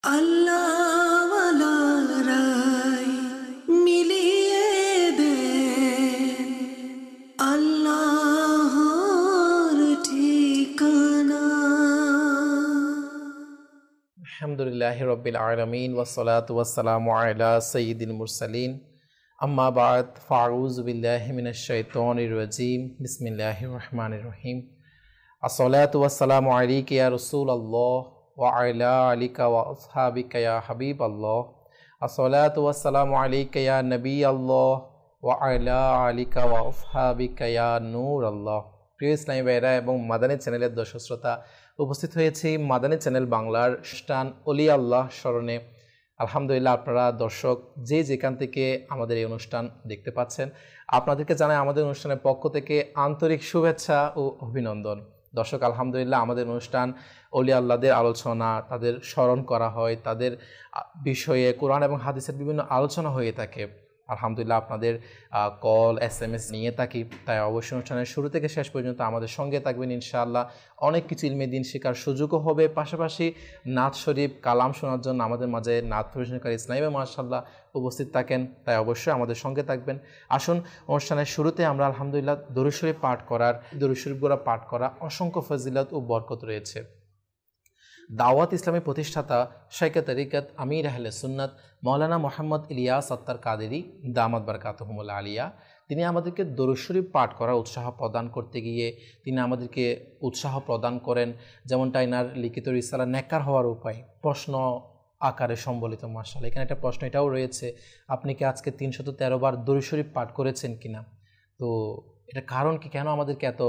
আল্লাহওয়ালারাই মিলিয়ে দে আল্লাহর ঠিকানা। আলহামদুলিল্লাহি রাব্বিল আলামিন ওয়াসসালাতু ওয়াসসালামু আলা সাইয়্যিদিল মুরসালিন আম্মা বা'দ ফাউযু বিল্লাহি মিনাশ শাইতানির রাজীম বিসমিল্লাহির রহমানির রহিম। আসসালাতু ওয়াসসালামু আলাইকা ইয়া রাসূলুল্লাহ ওয়া আলা আলিকা ওয়া আসহাবিকা ইয়া হাবিবাল্লাহ। আসসালাতু ওয়াসসালামু আলাইকা ইয়া নবিয়াল্লাহ ওয়া আলা আলিকা ওয়া আসহাবিকা ইয়া নূরাল্লাহ। প্রিয় ইসলামী ভাইরা এবং মাদানী চ্যানেলের দর্শক শ্রোতা, উপস্থিত হয়েছি মাদানী চ্যানেল বাংলার অনুষ্ঠান অলি আল্লাহ স্মরণে। আলহামদুলিল্লাহ, আপনারা দর্শক যে যেখান থেকে আমাদের এই অনুষ্ঠান দেখতে পাচ্ছেন, আপনাদেরকে জানাই আমাদের অনুষ্ঠানের পক্ষ থেকে আন্তরিক শুভেচ্ছা ও অভিনন্দন। দর্শক, আলহামদুলিল্লাহ, আমাদের অনুষ্ঠান অলি আল্লাহদের আলোচনা, তাদের স্মরণ করা হয়, তাদের বিষয়ে কোরআন এবং হাদিসের বিভিন্ন আলোচনা হয়ে থাকে। আলহামদুলিল্লাহ, আপনাদের কল SMS নিয়ে থাকি, তাই অবশ্যই অনুষ্ঠানের শুরু থেকে শেষ পর্যন্ত আমাদের সঙ্গে থাকবেন ইনশাআল্লাহ। অনেক কিছু ইলমে দিন শেখার সুযোগও হবে, পাশাপাশি নাত শরীফ কালাম শোনার জন্য আমাদের মাঝে নাত পরিবেশনকারী ইসলামী মাশাআল্লাহ উপস্থিত থাকেন, তাই অবশ্যই আমাদের সঙ্গে থাকবেন। আসুন, অনুষ্ঠানের শুরুতে আমরা আলহামদুলিল্লাহ দরুদ শরীফ পাঠ করার, দরুদ শরীফগুলো পাঠ করা অসংখ্য ফজিলত ও বরকত রয়েছে। দাওয়াত ইসলামী প্রতিষ্ঠাতা শাইখে তরিকত আমির আহলে সুন্নাত মাওলানা মোহাম্মদ ইলিয়াস আত্তার কাদেরী দামাত বারকাতুহুমুল আলিয়া, তিনি আমাদেরকে দরুদ শরীফ পাঠ করার উৎসাহ প্রদান করতে গিয়ে তিনি আমাদেরকে উৎসাহ প্রদান করেন। যেমনটা এনার লিখিত রিসালা নেককার হওয়ার উপায় প্রশ্ন আকারে সম্বলিত। মাশাআল্লাহ, এখানে একটা প্রশ্ন এটাও রয়েছে, আপনি কি আজকে 313 বার দরুদ শরীফ পাঠ করেছেন কিনা? তো এটা কারণ কি, কেন আমাদেরকে এত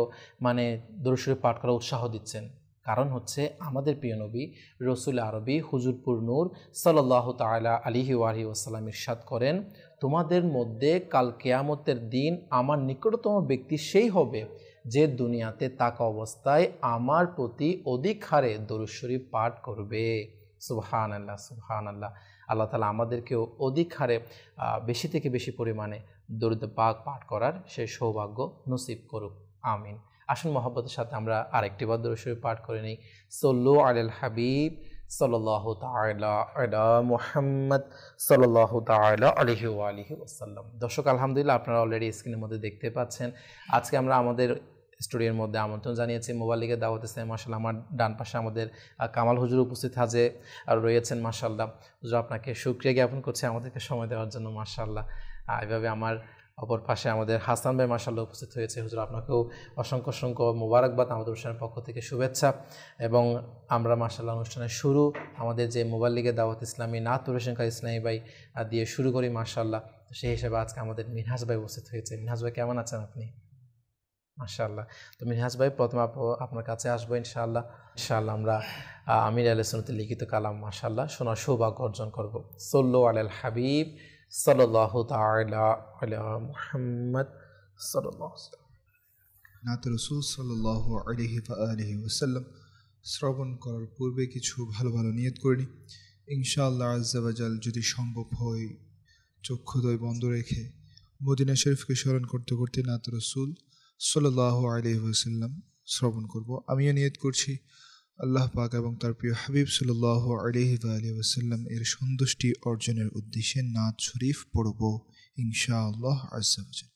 দরুদ শরীফ পাঠ করার উৎসাহ দিচ্ছেন? কারণ হচ্ছে আমাদের প্রিয় নবী রসুল আরবি হুজুরপুর নূর সাল্লাল্লাহু তাআলা আলাইহি ওয়াসাল্লাম ইরশাদ করেন, তোমাদের মধ্যে কাল কিয়ামতের দিন আমার নিকটতম ব্যক্তি সেই হবে যে দুনিয়াতে থাকা অবস্থায় আমার প্রতি অধিক হারে দরুদ শরীফ পাঠ করবে। সুবহানাল্লাহ, সুবহানাল্লাহ। আল্লাহ তাআলা আমাদেরকেও অধিক হারে বেশি থেকে বেশি পরিমাণে দরুদ পাক পাঠ করার সেই সৌভাগ্য নসিব করুক, আমিন। আসুন, মহব্বতের সাথে আমরা আরেকটি বার দরুদ শরীফ পাঠ করে নিই। সাল্লু আলাল হাবিব সাল্লাল্লাহু তাআলা আলা মুহাম্মদ সাল্লাল্লাহু তাআলা আলাইহি ওয়া আলিহি ওয়াসাল্লাম। দর্শক, আলহামদুলিল্লাহ, আপনারা অলরেডি স্ক্রিনের মধ্যে দেখতে পাচ্ছেন। আজকে আমরা আমাদের স্টুডিওর মধ্যে আমন্ত্রণ জানিয়েছি মোবাইল লিগে দাওয়াত ইসলামী। মাশাআল্লাহ, আমার ডান পাশে আমাদের কামাল হুজুর উপস্থিত হাজে আর রয়েছেন। মাশাআল্লাহ হুজুর, আপনাকে শুকরিয়া জ্ঞাপন করছি আমাদেরকে সময় দেওয়ার জন্য। মাশাআল্লাহ, এভাবে আমার অপর পাশে আমাদের হাসান ভাই মাশাআল্লাহ উপস্থিত হয়েছে। হুজুর, আপনাকেও অসংখ্য অসংখ্য মোবারকবাদ, আমাদের অনুষ্ঠানের পক্ষ থেকে শুভেচ্ছা। এবং আমরা মাশাআল্লাহ অনুষ্ঠানের শুরু আমাদের যে মোবাইল লিগে দাওয়াত ইসলামী নাত পরিবেশনকারী ইসলামী ভাই দিয়ে শুরু করি মাশাআল্লাহ। সেই হিসেবে আজকে আমাদের মিনহাজ ভাই উপস্থিত হয়েছে। মিনহাজ ভাই, কেমন আছেন আপনি? মাশাআল্লাহ। তো মিনহাজ ভাই, প্রথমে আপনার কাছে আসবো ইনশাআল্লাহ। ইনশাআল্লাহ আমরা আমির আহলে সুন্নাতের লিখিত কালাম মাশাআল্লাহ শোনার সৌভাগ্য অর্জন করব। সাল্লু আলাল হাবিব সাল্লাল্লাহু তাআলা আলা মুহাম্মদ সাল্লাল্লাহু আলাইহি ওয়াসাল্লাম। নাত রাসূল সাল্লাল্লাহু আলাইহি ওয়া আলিহি ওয়াসাল্লাম শ্রবণ করার পূর্বে কিছু ভালো ভালো নিয়ত করে নিই। ইনশাআল্লাহ আজ্জা ওয়া জাল যদি সম্ভব হয় চক্ষুদ্বয় বন্ধ রেখে মদিনা শরীফকে স্মরণ করতে করতে নাত রাসূল সাল্লাল্লাহু আলাইহি ওয়াসাল্লাম শ্রবণ করব। আমিও নিয়ত করছি আল্লাহ পাক এবং তার প্রিয় হাবিব সাল্লাল্লাহু আলাইহি ওয়া আলিহি ওয়াসাল্লাম এর সন্তুষ্টি অর্জনের উদ্দেশ্যে নাত শরীফ পড়ব ইনশাআল্লাহ আজ্জা ওয়া জাল।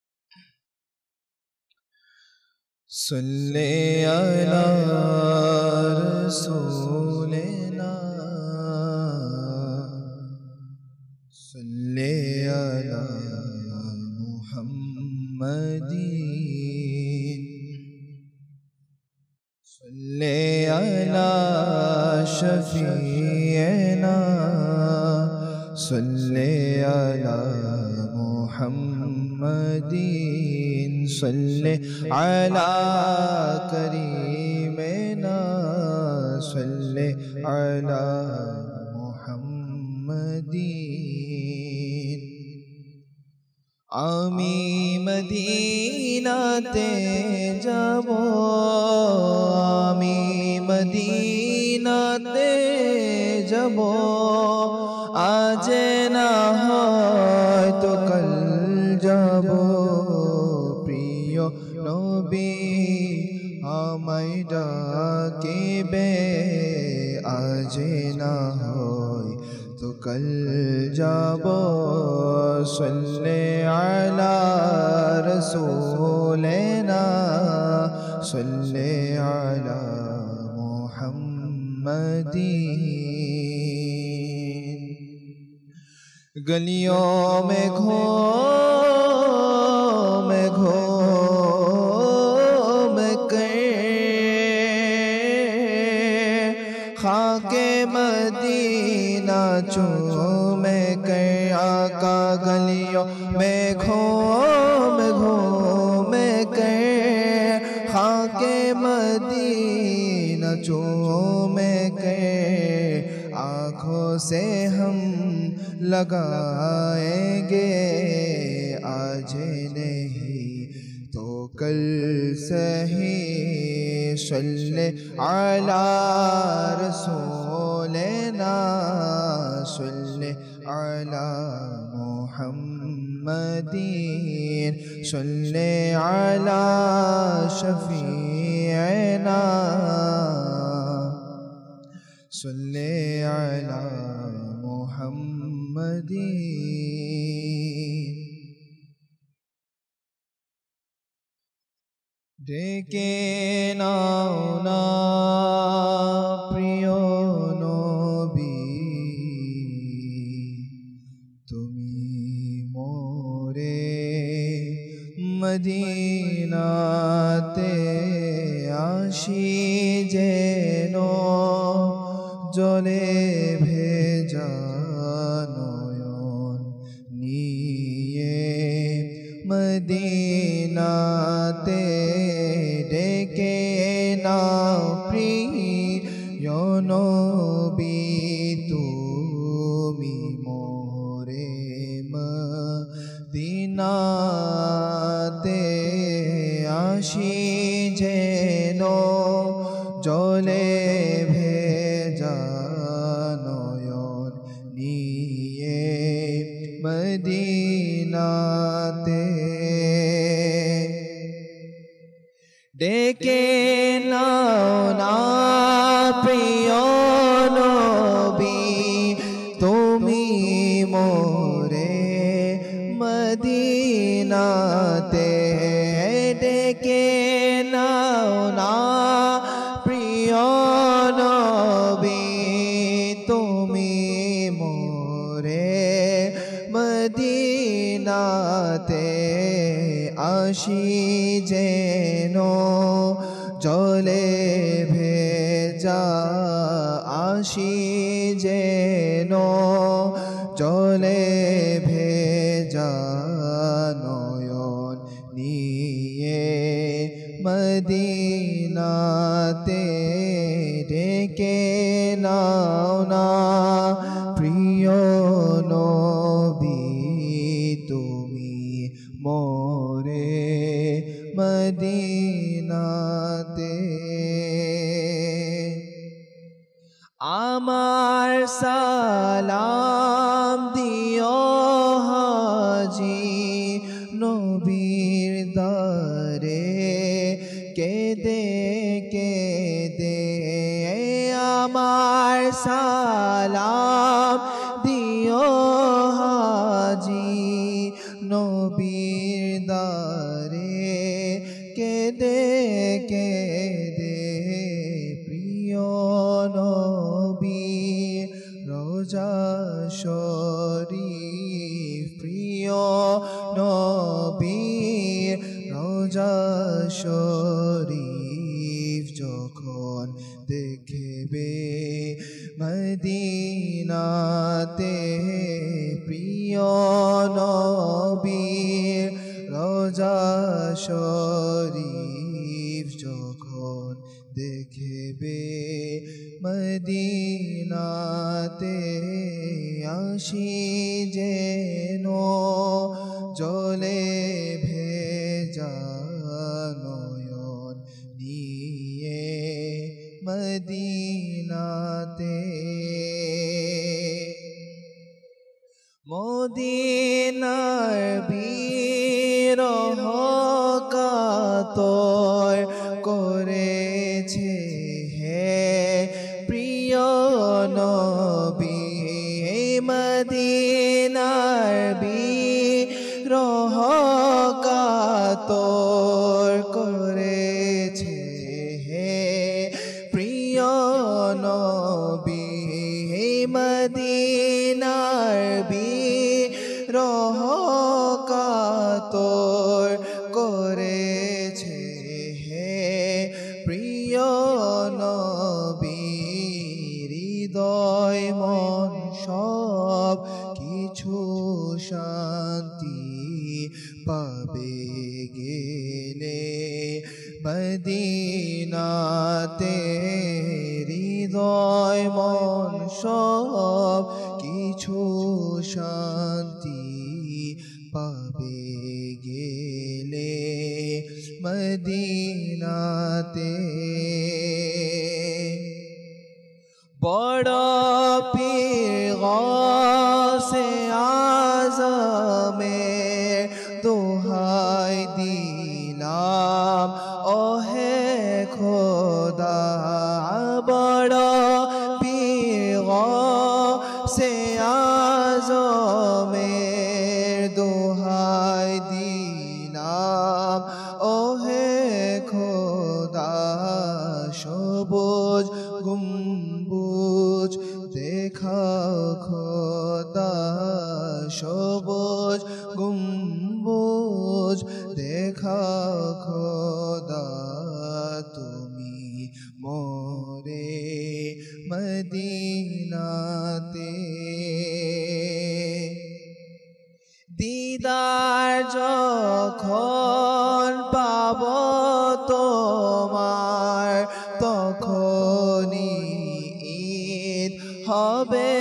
সাল্লি আলা রাসূলিনা সাল্লি আলা মুহাম্মাদিন সাল্লি আলা শাফিঈনা সাল্লি আলা মুহাম্মাদিন সাল্লি আলা করিমিনা সাল্লি আলা মুহাম্মাদিন। আমি মদিনাতে যাব, আমি মদিনাতে যাব, আজ না হয়তো কাল যাব। প্রিয় নবী আমায় ডাকিবে, আজ আজ না হয় তো কল যাব সাল্লি আলা রসুলিনা সাল্লি আলা মুহাম্মাদিন गलियों में घूम कर खाके मदीना चूम कर आका गलियों में घूम कर खाके मदीना चूम कर आँखों से हम लगाएंगे आज नहीं तो कल सही सल्ले अला रसूलिना सल्ले अला मुहम्मदीन सल्ले अला शफीअना सल्ले अला मुहम्मदीन ডেকে নাও না প্রিয় নবী তুমি মোরে মদিনাতে আসি যেন জলে ভেজা নয়ন নিয়ে মদিনাতে ডেকে নাও প্রিয় নবী তুমি মোরে মদিনাতে আসি যেন জলে ভেজা নয়ন নিয়ে মদিনাতে ডেকে নাও না প্রিয় নবী তুমি মোরে মদিনাতে ডেকে নাও না প্রিয় নবী তুমি মোরে মদিনাতে আসি যেন জলে ভেজা আসি যেন জলে ভেজা নয়ন নিয়ে মদিনাতে ডেকে নাও না প্রিয় নবী তুমি মোরে মদিনাতে আমার সালাম দিও হাজি নবীর দারে কেদে কেদে আমার সালাম দিও হাজি নবীর দারে কেদে কেদে প্রিয় নবী রোজা শরীফ প্রিয় নবী রোজা শরীফ যখন দেখবে মদিনাতে প্রিয় নবীর রোজা শরীফ যখন দেখবে মদিনাতে আসি যেন জলে ভেজা নয়ন নিয়ে মদিনাতে মদিনার বিরহ কাতর করেছে হে প্রিয় মদিনার বিরহ কাতর করেছে হে প্রিয় নবী মদিনার বিরহ কাতর করেছে হে প্রিয় নবী হৃদয় মন সব কিছু শান্তি পাবে গেলে মদিনাতে হৃদয় মন সব কিছু শান্তি পাবে গেলে মদিনাতে বড় পীর গৌসে আজমের দোহাই দিলাম ওহে খোদা বড় পীর গৌসে আজমের দোহাই দিলাম ওহে খোদা সবুজ গম্বুজ দেখাও খোদা সবুজ গম্বুজ দেখাও খোদা তুমি মোরে মদিনাতে দিদার যখন পাব তোমার তখনই ঈদ হবে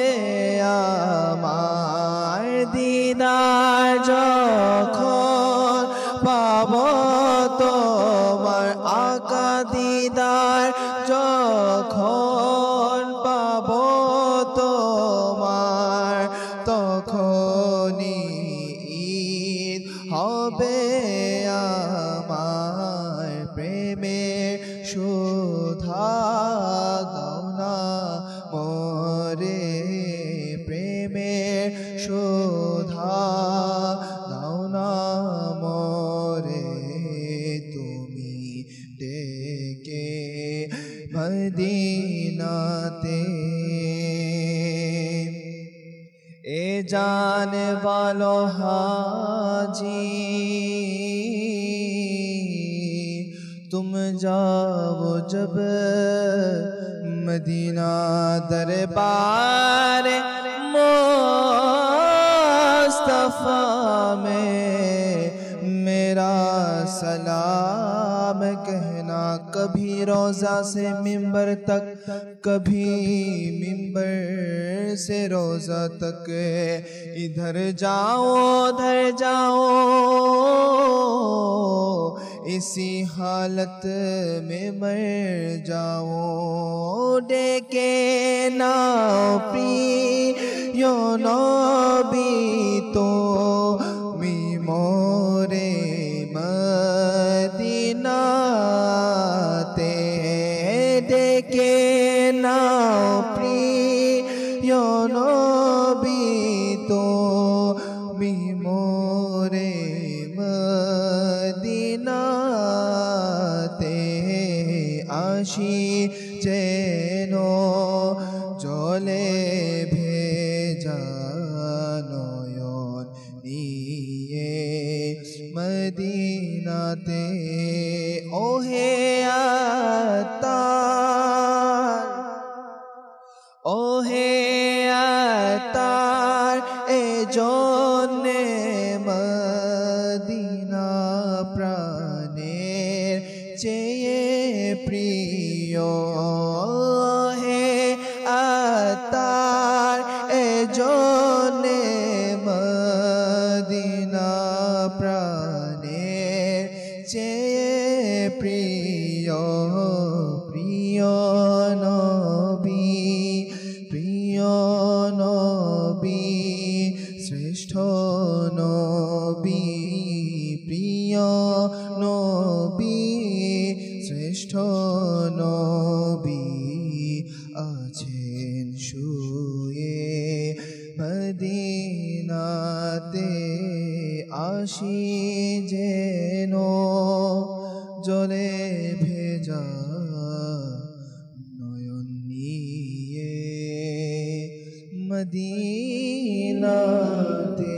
আমার দিদার যখন পাব তোমার আকা দিদার যখন পাব তোমার তখনই ঈদ হবে আমার প্রেমের সুধা দাওনা মোরে প্রেমের সুধা দাওনা মোরে তুমি ডেকে মদিনাতে এ জানে वालो हाजी तुम जाओ जब मदीना दरबार मुस्तफा में मेरा सलाम कहना कभी रोजा से मिंबर तक कभी मिंबर से रोजा तक इधर जाओ उधर जाओ इसी हालत में मर जाओ डेके ना प्रियो नबी तो मी मोरे मदीनाते डेके ना प्रियो नबी तो मी मोरे মদিনাতে আসি যেন জলে ভেজা নয়ন নিয়ে মদিনাতে ওহে আতার ওহে আতার এ জন্যে মদিনা প্রাণের চেয়ে প্রিয় হে আতার এ জন্যে মদিনা প্রাণের চেয়ে প্রিয় প্রিয় নবী প্রিয় নবী শ্রেষ্ঠ নবী প্রিয় নবী শ্রেষ্ঠ নবী আছেন শুয়ে মদিনাতে আসি যেন জলে ভেজা নয়ন নিয়ে মদিনাতে।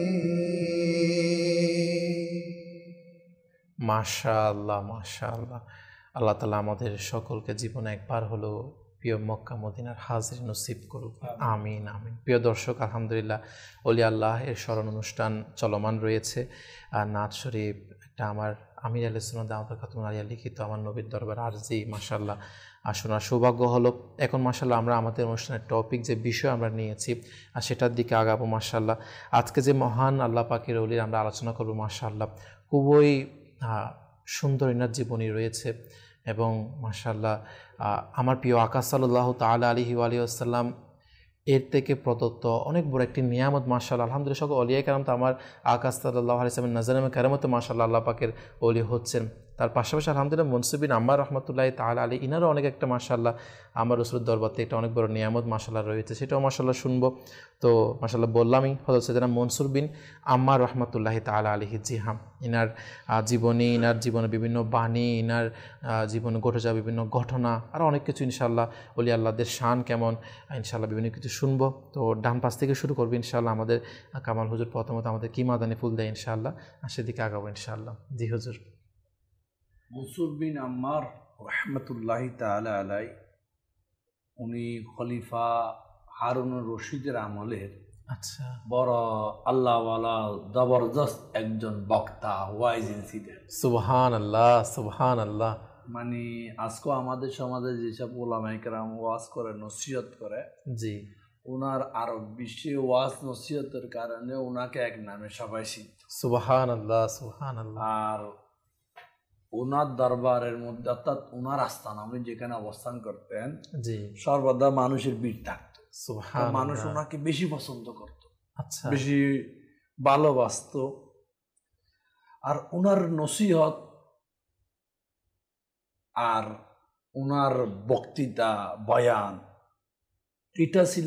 মাশাআল্লাহ মাশাআল্লাহ। আল্লাহ তাআলা আমাদের সকলকে জীবনে একবার হলো প্রিয় মক্কা মদিনার হাজির নসিব করুক, আমিন আমিন। প্রিয় দর্শক, আলহামদুলিল্লাহ ওলি আল্লাহ এর স্মরণ অনুষ্ঠান চলমান রয়েছে। আর নাথ শরীফ একটা আমার আমির আলাইহিস সালাম দাওয়াত খাতুন আলিয়া লিখিত আমার নবীর দরবার আরজি মাশাআল্লাহ শোনার সৌভাগ্য হলো। এখন মাশাআল্লাহ আমরা আমাদের অনুষ্ঠানের টপিক যে বিষয় আমরা নিয়েছি আর সেটার দিকে আগাবো মাশাআল্লাহ। আজকে যে মহান আল্লাহ পাকের ওলির আমরা আলোচনা করবো মাশাআল্লাহ, খুবই সুন্দর ইনার জীবনী রয়েছে এবং মাশাআল্লাহ আমার প্রিয় আকা সাল্লাল্লাহু তাআলা আলাইহি ওয়া আলিহি ওয়াসাল্লাম এর থেকে প্রদত্ত অনেক বড় একটি নিয়ামত মাশাআল্লাহ। আলহামদুলিল্লাহ সকল ওলিয়া কেরাম তো আমার আকা সাল্লাল্লাহু আলাইহি ওয়াসাল্লামের নাজারামে কেরামতে মাশাআল্লাহ আল্লাহ পাকের ওলি হচ্ছেন। তার পাশাপাশি আলহামদুলিল্লাহ মনসুর বিন আম্মার রহমতুল্লাহি তাআলা আলাইহি ইনারও অনেক একটা মাশাআল্লাহ আমার রাসূলের দরবারে একটা অনেক বড় নিয়ামত মাশাআল্লাহ রয়েছে, সেটাও মাশাআল্লাহ শুনবো। তো মাশাআল্লাহ বললামই হযরত সাইয়েদনা মনসুর বিন আম্মার রহমতুল্লাহি তাআলা আলাইহি, জি হ্যাঁ, ইনার জীবনী, ইনার জীবনে বিভিন্ন বাণী, ইনার জীবনে ঘটে যাওয়া বিভিন্ন ঘটনা আর অনেক কিছু ইনশাআল্লাহ ওলি আল্লাহদের শান কেমন ইনশাআল্লাহ বিভিন্ন কিছু শুনবো। তো ডান পাশ থেকে শুরু করবো ইনশাআল্লাহ। আমাদের কামাল হুজুর প্রথমত আমাদের কি মাদানি ফুল দেয় ইনশাআল্লাহ, আর সেদিকে আগাবো ইনশাআল্লাহ। জি হুজুর। মনসুর বিন আম্মার রহমতুল্লাহি তাআলা আলাই উনি খলিফা হারুনুর রশিদের আমলের আচ্ছা বড় আল্লাহওয়ালা জবরদস্ত একজন বক্তা, ওয়াইজ ছিলেন। সুবহানাল্লাহ সুবহানাল্লাহ। মানে আজকেও আমাদের সমাজে যেসব ওলামায়ে কেরাম ওয়াজ করে, নসিহত করে, জি, ওনার আরো বেশি ওয়াজ নসিহতের কারণে ওনাকে এক নামে সবাই চিনত। সুবহানাল্লাহ সুবহানাল্লাহ। আর ওনার দরবারের মধ্যে অর্থাৎ ওনার আস্থান উনি যেখানে অবস্থান করতেন জি, সর্বদা মানুষের ভিড় থাকতো। সুবহানাল্লাহ। মানুষ ওনাকে বেশি পছন্দ করত, আচ্ছা, বেশি ভালোবাসত। আর ওনার নসিহত আর ওনার বক্তৃতা বয়ান এটা ছিল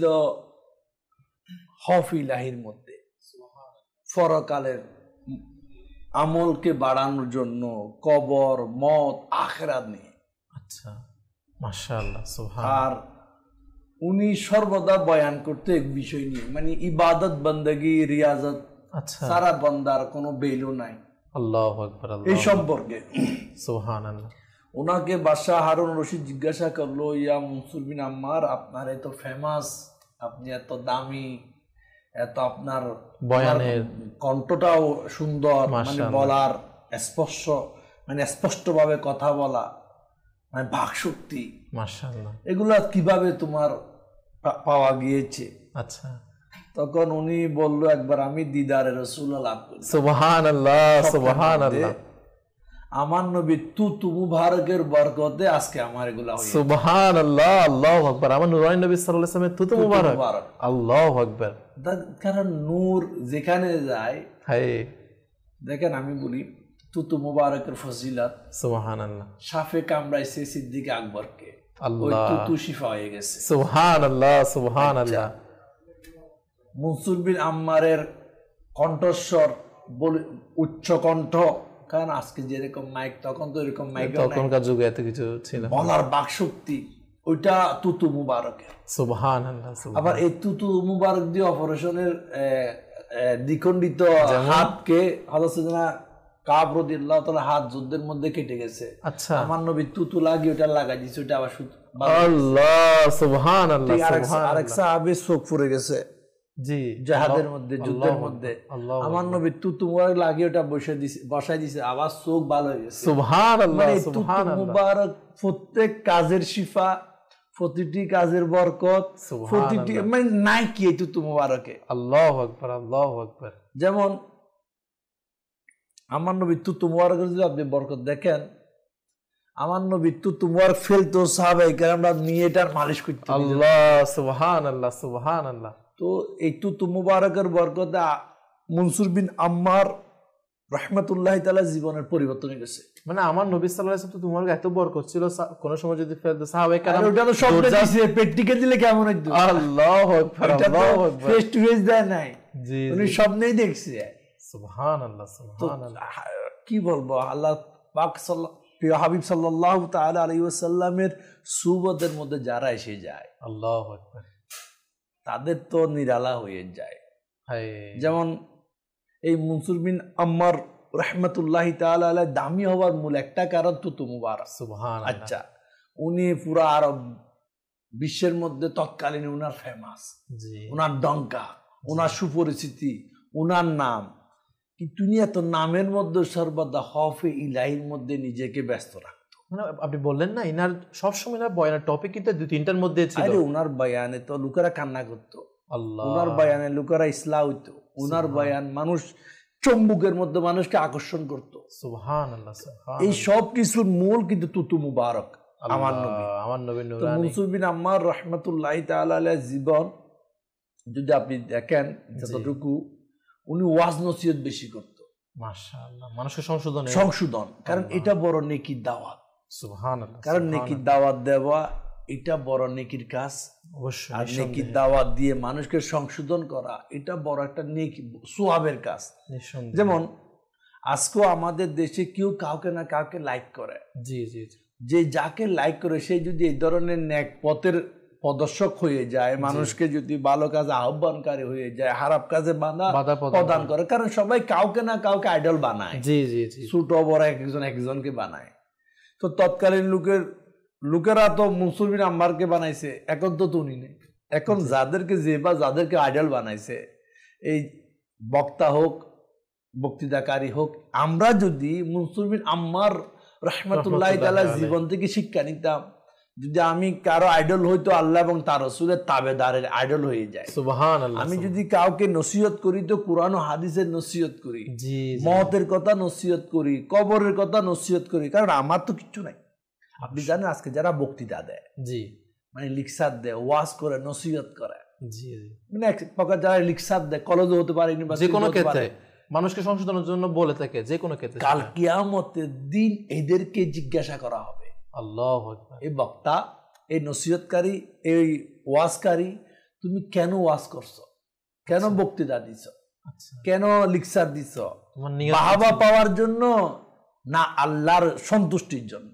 হফ ইলাহির মধ্যে পরকালের আমলকে বাড়ানোর জন্য, কবর, মত, আখিরাত নিয়ে। আচ্ছা, মাশাআল্লাহ সুবহানাল্লাহ। আর উনি সর্বদা বয়ান করতে এক বিষয় নিয়ে, মানে ইবাদত বন্দেগী রিয়াজত, আচ্ছা, সারা বান্দার কোনো বেলু নাই আল্লাহু আকবার, এই আল্লাহু সম্পর্কে। সুবহানাল্লাহ। ওনাকে বাদশাহ হারুন রশিদ জিজ্ঞাসা করলো, ইয়া মনসুর বিন আম্মার, আপনার এত ফেমাস, আপনি এত দামি, এত আপনার বয়ানের কণ্ঠটাও সুন্দর, মানে মাশাআল্লাহ, বলার স্পষ্ট, মানে স্পষ্টভাবে কথা বলা, মানে বাকশক্তি, মাশাআল্লাহ, এগুলা কিভাবে তোমার পাওয়া গিয়েছে? আচ্ছা, তখন উনি বলল, একবার আমি দিদারে রাসূল লাভ করি। সুবহানাল্লাহ সুবহানাল্লাহ। আমার নবী তুতু মুবারকের বরকতে আজকে আমার এগুলা হয়েছে। সুবহানাল্লাহ, আল্লাহু আকবার। আমার নূরানী নবী সাল্লাল্লাহু আলাইহি ওয়াসাল্লামের তুতু মুবারক, আল্লাহু আকবার। কারণ নূর যেখানে যায়, হায় দেখেন আমি বলি তুতু মুবারকের ফজিলত, সুবহানাল্লাহ, সাফে কামড়াইছে সিদ্দিক আকবরকে, ওই আল্লাহ, তুতু শিফা হয়ে গেছে। সুবহানাল্লাহ সুবহানাল্লাহ। মনসুর বিন আম্মারের কণ্ঠস্বর বলে উচ্চ কণ্ঠ, কারণ আজকে যেরকম মাইক, তখন তো এরকম মাইক, তখনকার যুগে এত কিছু ছিল না। বলার বাকশক্তি ওইটা তুতু মুবারকের। সুবহানাল্লাহ। আবার এই তুতু মুবারক দিয়ে অপারেশনের দ্বিখণ্ডিত হাতকে হযরত সাইয়েদনা কাব রাদিয়াল্লাহু তাআলা হাত যুদ্ধের মধ্যে কেটে গেছে। আচ্ছা, আমার নবী তুতু লাগিয়ে ওটা লাগাই দিয়েছে, ওটা আবার আল্লাহ সুবহানাল্লাহ সুবহানাল্লাহ। আরেক সাহাবী চোখ পুড়ে গেছে জি জিহাদের মধ্যে, যুদ্ধের মধ্যে। আমার নবী তুতু মুবারক লাগিয়ে ওটা বসাই দিয়েছে, আবার চোখ ভালো হয়ে গেছে। সুবহানাল্লাহ মানে তুতু সুবহানাল্লাহ। মুবারক প্রত্যেক কাজের শিফা, প্রতিটি কাজের বরকত, প্রতিটি মানে নাই কি এই তুতু মুবারকে। আল্লাহু আকবার, আল্লাহু আকবার। যেমন আমার নবী তুতু মুবারকের যদি আপনি বরকত দেখেন, আমার নবী তুতু মুবারক ফেলতো, সাহাবায়ে কেরামরা নিয়ে এটার মালিশ করতে। আল্লাহ সুবহানাল্লাহ সুবহানাল্লাহ। তো এই তুতু মুবারকের বরকতে মনসুর বিন আম্মার রাহমাতুল্লাহ তাআলা জীবনের পরিবর্তন হয়ে গেছে। মানে আমার নবী সাল্লাল্লাহু আলাইহি ওয়াসাল্লাম তো তোমার এত বরকত ছিল, কোন সময় যদি সাহাবায়ে আর কেরাম ওটা তো স্বপ্নে দিছে, পেটটিকে দিলে কেমন হইতো? আল্লাহু আকবার, এটা তো আল্লাহু আকবার। ফেস টু ফেস দেয় নাই, জি উনি স্বপ্নেই দেখছে। সুবহানাল্লাহ, তো সুবহানাল্লাহ। কি বলবো, আল্লাহ পাক প্রিয় হাবিব সাল্লাল্লাহু তাআলা আলাইহি ওয়াসাল্লামের সুবতের মধ্যে যারা এসে যায় আল্লাহু আকবার, তাদের তো নিরালা হয়ে যায়। হায় যেমন এই মনসুর বিন আম্মার রাহমাতুল্লাহি তাআলা আলাইহি দামি হওয়ার মূল একটা কারণ তুতু মুবারক। সুবহানাল্লাহ। আচ্ছা, উনি পুরো আরব বিশ্বের মধ্যে তৎকালীন উনার ফেমাস, জি উনার ডঙ্কা, উনার সুপরিচিতি, উনার নাম। কিন্তু উনি এত নামের মধ্যে সর্বদা হফে ইলাহির মধ্যে নিজেকে ব্যস্ত রাখত। মানে আপনি বললেন না ইনার সবসময় না বয়ানের টপিক কিন্তু দুই তিনটার মধ্যে ছিল। আরে উনার বয়ানে তো লোকেরা কান্না করতো, আল্লাহ, উনার বয়ানে লোকেরা ইসলাম হইতো, উনার বয়ান মানুষ চম্বুকের মধ্যে মানুষকে আকর্ষণ করত। সুবহানাল্লাহ, এই সুবহানাল্লাহ। সব কিছুর মূল কিন্তু তুতু মুবারক, আমার নবী। আমার নবী তো নূরানী। মনসুর বিন আম্মার রাহমাতুল্লাহি তাআলা আলাইহির জীবন যদি আপনি দেখেন যতটুকু, উনি ওয়াজ নসিহত বেশি করত, মাশাআল্লাহ, মানুষকে সংশোধন। কারণ এটা বড় নেকির দাওয়াত। সুবহানাল্লাহ, কারণ নেকির দাওয়াত দেওয়া এটা বড় নেকির কাজ। অবশ্যই আর নেকির দাওয়াত দিয়ে মানুষকে সংশোধন করা এটা বড় একটা নেকি, সোয়াবের কাজ। নিঃসন্দেহে। যেমন আজকেও আমাদের দেশে কেউ কাউকে না কাউকে লাইক করে, জি জি জি, যে যাকে লাইক করে সে যদি এই ধরনের ন্যাক পথের প্রদর্শক হয়ে যায়, মানুষকে যদি ভালো কাজে আহ্বানকারী হয়ে যায়, খারাপ কাজে বাধা প্রদান করে। কারণ সবাই কাউকে না কাউকে আইডল বানায়, জি জি জি, ছোট বড় একজন একজনকে বানায়। তো তৎকালীন লোকেরা তো মনসুর বিন আম্মারকে বানাইছে, এখন তো উনি নেই। এখন যাদেরকে যাদেরকে আইডল বানাইছে, এই বক্তা হোক, বক্তৃতাকারী হোক, আমরা যদি মনসুর বিন আম্মার রাহমাতুল্লাহি তাআলা জীবন থেকে শিক্ষা নিতাম, যদি আমি কারো আইডল হইতো আল্লাহ এবং তার রাসূলের তাবেদারের আইডল হয়ে যায়। সুবহানাল্লাহ। আমি যদি কাউকে নসিহত করি তো কোরআন ও হাদিসের নসিহত করি, জি, মওতের কথা নসিহত করি, কবরের কথা নসিহত করি। কারণ আমার তো কিচ্ছু নাই। আপনি জানেন আজকে যারা বক্তৃতা দেয়, জি মানে লিকসাত দেয়, ওয়াজ করে, নসিহত করে, জি জি, মানে এক প্রকার যারা লিকসাত দেয়, কলেজে হতে পারে, যে কোনো ক্ষেত্রে মানুষকে সংশোধনের জন্য বলে থাকে, যে কোনো ক্ষেত্রে। কাল কিয়ামতের দিন এদেরকে জিজ্ঞাসা করা হবে, আল্লাহু আকবার, এই বক্তা, এই নসিহতকারী, এই ওয়াজকারী, তুমি কেন ওয়াজ করছো, কেন বক্তৃতা দিছ, কেন লিকসার দিছ? বাহবা পাওয়ার জন্য না আল্লাহর সন্তুষ্টির জন্য?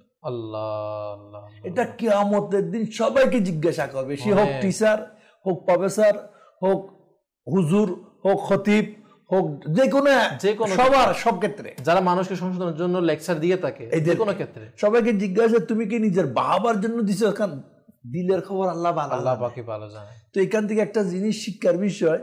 আল্লাহ, এটা কিয়ামতের দিন সবাইকে জিজ্ঞাসা করবে। সে হোক টিচার, হোক প্রফেসর, হোক হুজুর, হোক খতিব, হোক যে কোনো সবার, সব ক্ষেত্রে যারা মানুষকে সংশোধনের জন্য লেকচার দিয়ে থাকে, যে কোনো ক্ষেত্রে সবাইকে জিজ্ঞাসা, তুমি কি নিজের বাহবার জন্য দিছো? এখন দিলের খবর আল্লাহ ভালো জানে। তো এখান থেকে একটা জিনিস শিক্ষার বিষয়,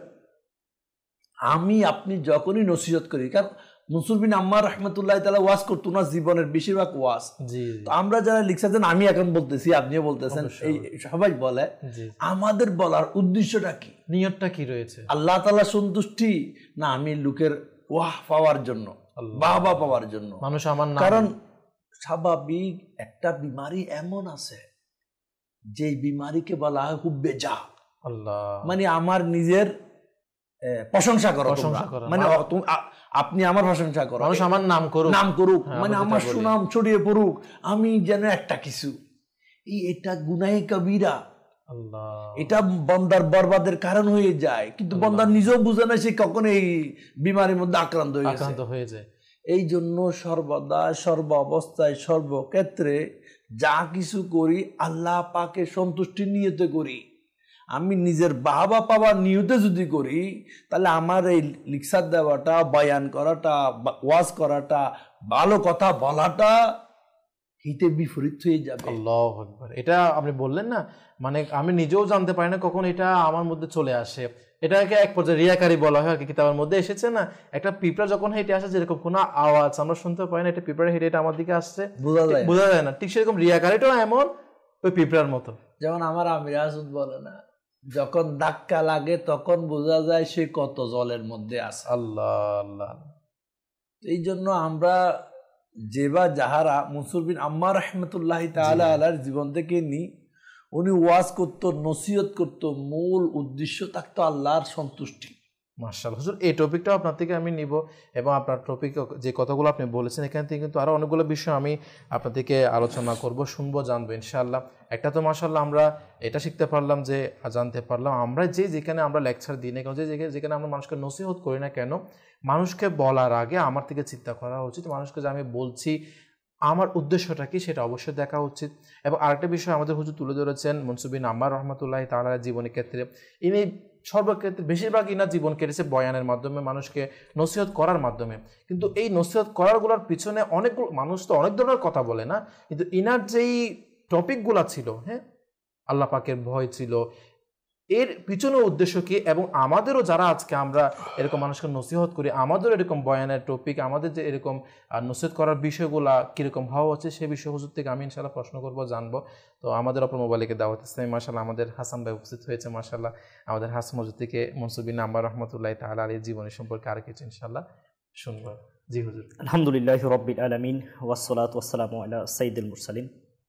আমি আপনি যখনই নসিহত করি, কারণ মনসুর বিন আম্মার রাহমাতুল্লাহি তাআলা ওয়াজ করতো না জীবনের বেশিরভাগ ওয়াজ। আমরা যারা লিখছেন, আমি এখন বলতেছি, আপনিও বলতেছেন, এই সবাই বলে, আমাদের বলার উদ্দেশ্যটা কি, নিয়তটা কি রয়েছে? আল্লাহ তাআলা সন্তুষ্টি, না আমি লোকের ওয়াহ পাওয়ার জন্য, বাহবা পাওয়ার জন্য? মানুষ আমার নাম, কারণ স্বাভাবিক একটা বিমারি এমন আছে যে বিমারিকে বলা হয় হুব্বে যা, মানে আমার নিজের প্রশংসা করো, মানে আপনি আমার প্রশংসা করো, মানুষ আমার নাম করুক, মানে আমার সুনাম ছড়িয়ে পড়ুক, আমি যেন একটা কিছু। এটা গুনাহে কবিরা, এটা বন্দার বরবাদের কারণ হয়ে যায়। কিন্তু বন্দার নিজেও বুঝে না সে কখন এই বিমারির মধ্যে আক্রান্ত হয়ে যায়। এই জন্য সর্বদা, সর্ব অবস্থায়, সর্বক্ষেত্রে যা কিছু করি আল্লাহ পাকের সন্তুষ্টি নিয়তে করি। আমি নিজের বাহবা পাওয়ার নিয়তে যদি করি, তাহলে আমার এই লিকসার দেওয়াটা, বয়ান করাটা, ওয়াজ করাটা, ভালো কথা বলাটা হিতে বিপরীত হয়ে যাবে। আল্লাহু আকবার। এটা আপনি বললেন না, মানে আমি নিজেও জানতে পারি না কখন এটা আমার মধ্যে চলে আসে। এটাকে এক পর্যায়ে রিয়াকারী বলা হয় আর কি। কিতাবের মধ্যে এসেছে না, একটা পিঁপড়া যখন হেঁটে আসে, যেরকম কোনো আওয়াজ আমরা শুনতে পাই না, এটা পিঁপড়া হেঁটে আমার দিকে আসছে, বোঝা যায় না, ঠিক সেরকম রিয়াকারীটাও এমন ওই পিঁপড়ার মতো। যেমন আমার আমির আজুদ বলে না, যখন ধাক্কা লাগে তখন বোঝা যায় সে কত জলের মধ্যে আছে। আল্লাহ আল্লাহ। এই জন্য আমরা যাহারা মনসুর বিন আম্মার রাহমাতুল্লাহি তাআলা আলাইহির জীবন থেকে নি, উনি ওয়াজ করতো, নসিহত করতো, মূল উদ্দেশ্য থাকতো আল্লাহর সন্তুষ্টি। মাশাআল্লাহ হুজুর, এই টপিকটাও আপনার থেকে আমি নিব এবং আপনার টপিক যে কথাগুলো আপনি বলেছেন এখান থেকে কিন্তু আরও অনেকগুলো বিষয় আমি আপনার থেকে আলোচনা করব, শুনবো, জানবো ইনশাআল্লাহ। একটা তো মাশাআল্লাহ আমরা এটা শিখতে পারলাম, যে জানতে পারলাম আমরা যেখানে আমরা লেকচার দিই না কেন, যেখানে আমরা মানুষকে নসিহত করি না কেন, মানুষকে বলার আগে আমার থেকে চিন্তা করা উচিত, মানুষকে যে আমি বলছি আমার উদ্দেশ্যটা কি সেটা অবশ্যই দেখা উচিত। এবং আরেকটা বিষয় আমাদের হুজুর তুলে ধরেছেন মনসুর বিন আম্মার রহমতুল্লাহ তাআলা জীবনের ক্ষেত্রে, ইনি সর্বক্ষেত্রে বেশিরভাগ ইনার জীবন কেটেছে বয়ানের মাধ্যমে, মানুষকে নসিহত করার মাধ্যমে। কিন্তু এই নসিহত করারগুলোর পিছনে অনেকগুলো মানুষ তো অনেক ধরনের কথা বলে না, কিন্তু ইনার যেই টপিকগুলো ছিল, হ্যাঁ, আল্লাহ পাকের ভয় ছিল, এর পিছনে উদ্দেশ্য কি, এবং আমাদেরও যারা আজকে আমরা এরকম মানুষকে নসিহত করি, আমাদেরও এরকম বয়ানের টপিক, আমাদের যে এরকম নসিহত করার বিষয়গুলো কীরকম হওয়া হচ্ছে সে বিষয় হুজুর থেকে আমি ইনশাআল্লাহ প্রশ্ন করবো, জানবো। তো আমাদের অপর মোবাইলকে দাওয়াত ইসলামী মাশাআল্লাহ আমাদের হাসান ভাই উপস্থিত হয়েছে মাশাআল্লাহ। আমাদের হাসান হুজুর থেকে মনসুর বিন আম্মার রহমতুল্লাহ তাআলা আলাইহির জীবনী সম্পর্কে আর কিছু ইনশাআল্লাহ শুনবো। জি হুজুর। আলহামদুলিল্লাহি রাব্বিল আলামিন ওয়াসসালাতু ওয়াসসালামু আলা সাইয়্যিদিল মুরসালিন।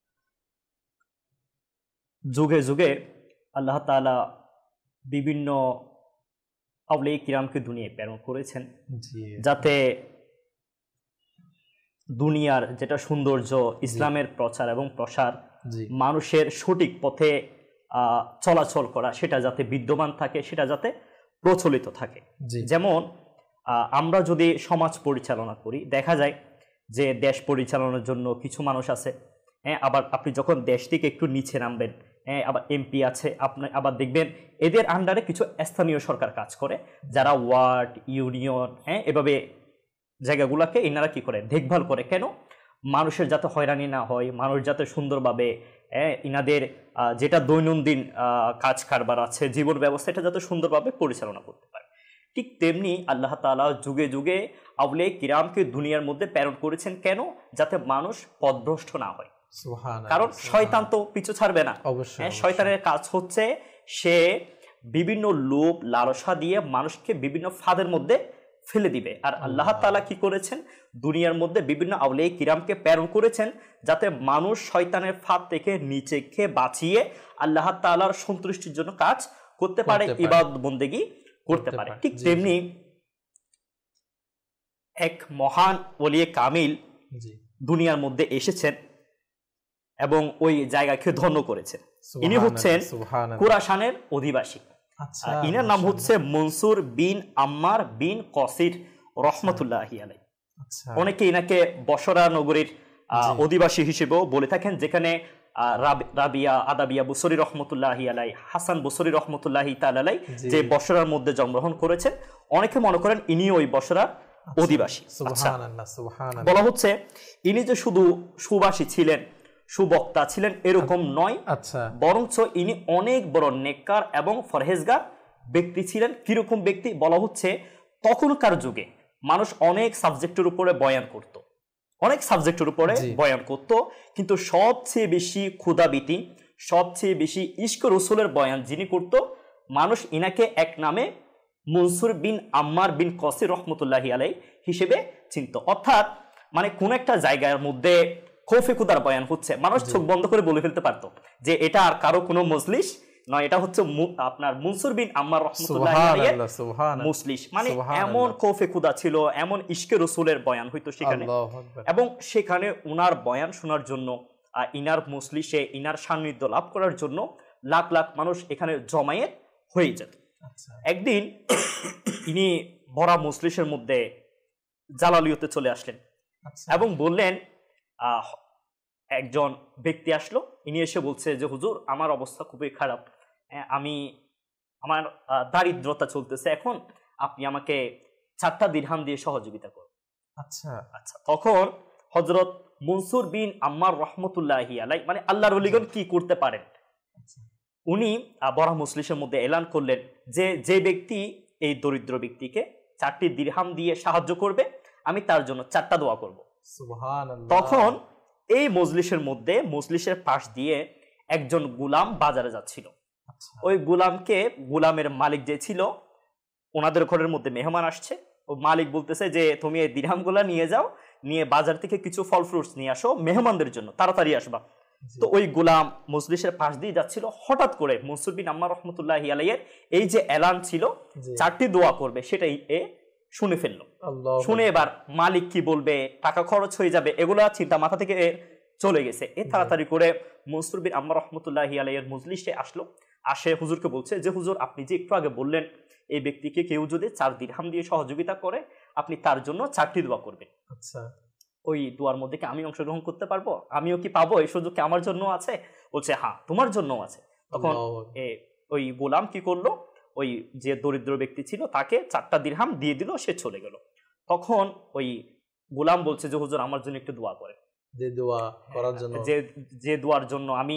যুগে যুগে আল্লাহ তাআলা বিভিন্ন আউলিয়া কিরামকে দুনিয়ায় প্রেরণ করেছেন, যাতে দুনিয়ার যেটা সৌন্দর্য, ইসলামের প্রচার এবং প্রসার, মানুষের সঠিক পথে চলাচল করা, সেটা যাতে বিদ্যমান থাকে, সেটা যাতে প্রচলিত থাকে। যেমন আমরা যদি সমাজ পরিচালনা করি, দেখা যায় যে দেশ পরিচালনার জন্য কিছু মানুষ আছে, হ্যাঁ, আবার আপনি যখন দেশ থেকে একটু নিচে নামবেন, হ্যাঁ, আবার এমপি আছে, আপনি আবার দেখবেন এদের আন্ডারে কিছু স্থানীয় সরকার কাজ করে, যারা ওয়ার্ড, ইউনিয়ন, হ্যাঁ, এভাবে জায়গাগুলোকে এনারা কি করে, দেখভাল করে। কেন? মানুষের যাতে হয়রানি না হয়, মানুষ যাতে সুন্দরভাবে ইনাদের যেটা দৈনন্দিন কাজ কারবার আছে, জীবন ব্যবস্থা, এটা যাতে সুন্দরভাবে পরিচালনা করতে পারে। ঠিক তেমনি আল্লাহ তাআলা যুগে যুগে আউলিয়া কিরামকে দুনিয়ার মধ্যে প্রেরণ করেছেন। কেন? যাতে মানুষ পথভ্রষ্ট না হয়। কারণ শয়তান তো পিছু ছাড়বে না। শয়তানের কাজ হচ্ছে সে বিভিন্ন লোভ লালসা দিয়ে মানুষকে বিভিন্ন ফাঁদের মধ্যে ফেলে দিবে। আর আল্লাহ তাআলা কি করেছেন, দুনিয়ার মধ্যে বিভিন্ন আউলিয়া কিরামকে প্রেরণ করেছেন যাতে মানুষ শয়তানের ফাঁদ থেকে নিজেকে বাঁচিয়ে আল্লাহ তাআলার সন্তুষ্টির জন্য কাজ করতে পারে, ইবাদত বন্দেগী করতে পারে। ঠিক তেমনি এক মহান ওলিয়ে কামিল দুনিয়ার মধ্যে এসেছেন এবং ওই জায়গাকে ধন্য করেছেন। ইনি হচ্ছেন খুরাসানের অধিবাসী। ইনার নাম হচ্ছে মনসুর বিন আম্মার বিন কসির রহমতুল্লাহি আলাইহি। অনেকে ইনাকে বসরা নগরীর অধিবাসী হিসেবেও বলে থাকেন, যেখানে রাবিয়া আদাবিয়া বুসরি রহমতুল্লাহি আলাইহি, হাসান বুসরি রহমতুল্লাহি তাআলা আলাইহি যে বসরার মধ্যে জন্মগ্রহণ করেছেন, অনেকে মনে করেন ইনি ওই বসরার অধিবাসী। বলা হচ্ছে ইনি যে শুধু সুবাসী ছিলেন, সুবক্তা ছিলেন এরকম নয়, বরঞ্চ ইনি অনেক বড় নেককার এবং ফরহেজগার ব্যক্তি ছিলেন। কিরকম ব্যক্তি? বলা হচ্ছে তখনকার যুগে মানুষ অনেক সাবজেক্টের উপরে বয়ান করত, কিন্তু সবচেয়ে বেশি ক্ষুধাবীতি, সবচেয়ে বেশি ইশক রসুলের বয়ান যিনি করত, মানুষ ইনাকে এক নামে মনসুর বিন আম্মার বিন কসির রহমতুল্লাহি আলাইহি হিসেবে চিনত। অর্থাৎ মানে কোন একটা জায়গার মধ্যে খৌফে খুদার বয়ান হচ্ছে, মানুষ চোখ বন্ধ করে বলে ফেলতে পারতো যে এটা আর কারো কোনো মজলিস নয়, এটা হচ্ছে আপনার মনসুর বিন আম্মার রহমতুল্লাহি আলাইহির মজলিস। মানে এমন খৌফে খুদা ছিল, এমন ইশকে রসুলের বয়ান হইতো সেখানে, এবং সেখানে উনার বয়ান শোনার জন্য, ইনার মজলিসে ইনার সান্নিধ্য লাভ করার জন্য লাখ লাখ মানুষ এখানে জমায়েত হয়ে যেত। একদিন ইনি বড় মজলিসের মধ্যে জালালিয়তে চলে আসলেন এবং বললেন, একজন ব্যক্তি আসলো, ইনি এসে বলছে যে হুজুর আমার অবস্থা খুবই খারাপ, আমার দারিদ্রতা চলতেছে, এখন আপনি আমাকে 4টা দিরহাম দিয়ে সহযোগিতা করুন। আচ্ছা তখন হযরত মনসুর বিন আম্মার রহমতুল্লাহি আলাইহি, মানে আল্লাহর ওলিগণ কি করতে পারেন, উনি বড় মজলিসের মধ্যে এলান করলেন যে যে ব্যক্তি এই দরিদ্র ব্যক্তিকে 4টি দিরহাম দিয়ে সাহায্য করবে, আমি তার জন্য 4টা দোয়া করব। তখন এই মজলিসের মধ্যে, মজলিসের পাশ দিয়ে একজন গোলাম বাজারে যাচ্ছিল। ওই গোলামের মালিক যে ছিল, ওনাদের ঘরের মধ্যে মেহমান আসছে, ও মালিক বলতেছে যে তুমি এই দিরহামগুলা নিয়ে যাও, নিয়ে বাজার থেকে কিছু ফল ফ্রুটস নিয়ে আসো মেহমানদের জন্য, তাড়াতাড়ি আসবা। তো ওই গোলাম মজলিসের পাশ দিয়ে যাচ্ছিল, হঠাৎ করে মনসুর বিন আম্মার রহমতুল্লাহি আলাইহির এই যে এলান ছিল 4টি দোয়া করবে সেটাই এ শুনে ফেললো। শুনে এবার মালিক কি বলবে, টাকা খরচ হয়ে যাবে, এগুলা চিন্তা মাথা থেকে চলে গেছে। এ তাড়াতাড়ি করে মনসুর বিন আম্মার রহমতুল্লাহি আলাইহির মজলিসে আসলো, আসে হুজুরকে বলছে যে হুজুর আপনি যে একটু আগে বললেন এই ব্যক্তিকে কেউ যদি 4 দিরহাম দিয়ে সহযোগিতা করে আপনি তার জন্য 4টি দোয়া করবেন। আচ্ছা, ওই দোয়ার মধ্যে কি আমি অংশগ্রহণ করতে পারবো? আমিও কি পাবো? এই সুযোগ কি আমার জন্য আছে? বলছে হ্যাঁ তোমার জন্য আছে। তখন ওই গোলাম কি করলো, ওই যে দরিদ্র ব্যক্তি ছিল তাকে 4টা দিরহাম দিয়ে দিল, সে চলে গেল। তখন ওই গোলাম বলছে যে হুজুর আমার জন্য একটু দোয়া করেন, যে দোয়া করার জন্য, যে দোয়ার জন্য আমি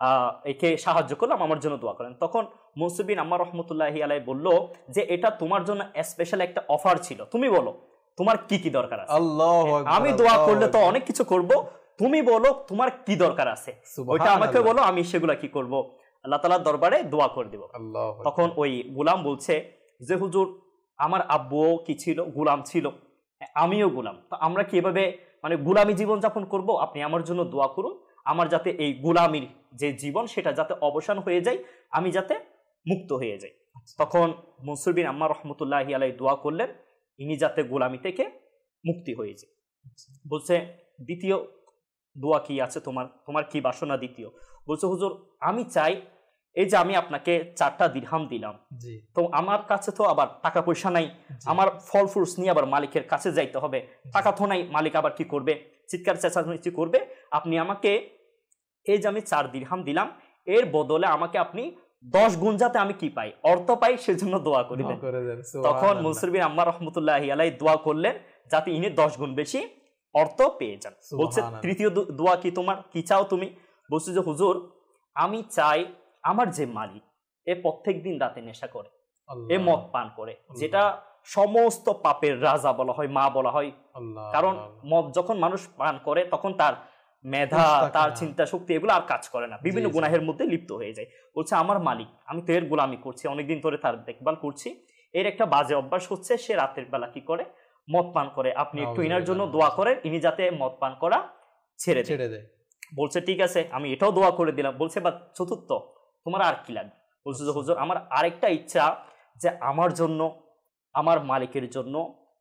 একে সাহায্য করলাম, আমার জন্য দোয়া করেন। তখন মনসুর বিন আম্মার রহমতুল্লাহি আলাইহি বলল যে এটা তোমার জন্য স্পেশাল একটা অফার ছিল, তুমি বলো তোমার কি কি দরকার আছে। আল্লাহু আকবার, আমি দোয়া করলে তো অনেক কিছু করব, তুমি বলো তোমার কি দরকার আছে, ওইটা আমাকে বলো, আমি সেগুলা কি করব, আল্লাহ তাআলার দরবারে দোয়া করে দেব। তখন ওই গোলাম বলছে যে হুজুর আমার আব্বুও কি ছিল, গোলাম ছিল, আমিও গোলাম, তো আমরা কি এভাবে মানে গোলামি জীবন যাপন করব? আপনি আমার জন্য দোয়া করুন, আমার যাতে এই গোলামির যে জীবন সেটা যাতে অবসান হয়ে যায়, আমি যাতে মুক্ত হয়ে যাই। তখন মনসুর বিন আম্মার রহমতুল্লাহি আলাইহি দোয়া করলেন ইনি যাতে গোলামি থেকে মুক্তি হয়ে যায়। বলছে দ্বিতীয় দোয়া কি আছে তোমার, তোমার কি বাসনা? দ্বিতীয় বলছে হুজুর আমি চাই এই যে আমি আপনাকে 4টা দিরহাম দিলাম, তো আমার কাছে তো আবার টাকা পয়সা নাই, আমার ফল ফ্রুটস নিয়ে আবার মালিকের কাছে যাইতে হবে, টাকা তো নাই, মালিক আবার কি করবে, চিৎকার চেঁচামেচি করবে। আপনি আমাকে এই যে আমি 4 দিরহাম দিলাম এর বদলে আমাকে আপনি 10 গুণ যাতে আমি কি পাই, অর্থ পাই, সেজন্য দোয়া করিলেন। তখন মনসুর বিন আম্মার রহমতুল্লাহি আলাইহি দোয়া করলেন যাতে ইনি 10 গুণ বেশি অর্থ পেয়ে যান। বলছে তৃতীয় দোয়া কি তোমার, কি চাও তুমি? বলছে যে হুজুর আমি চাই আমার যে মালিক এ প্রত্যেক দিন রাতে নেশা করে, এ মদ পান করে, যেটা সমস্ত পাপের রাজা বলা হয়, মা বলা হয়, কারণ মদ যখন মানুষ পান করে তখন তার মেধা, তার চিন্তা শক্তি এগুলো আর কাজ করে না, বিভিন্ন গুনাহের মধ্যে লিপ্ত হয়ে যায়। বলছে আমার মালিক আমি তো এর গোলামি করছি, অনেকদিন ধরে তার দেখভাল করছি, এর একটা বাজে অভ্যাস হচ্ছে সে রাতের বেলা কি করে মদ পান করে, আপনি একটু ইনার জন্য দোয়া করেন ইনি যাতে মদ পান করা ছেড়ে দেয়। বলছে ঠিক আছে আমি এটাও দোয়া করে দিলাম। বলছে বা চতুর্থ তোমার আর কি লাগবে? বলছে যে হুজুর আমার আরেকটা ইচ্ছা যে আমার জন্য, আমার মালিকের জন্য,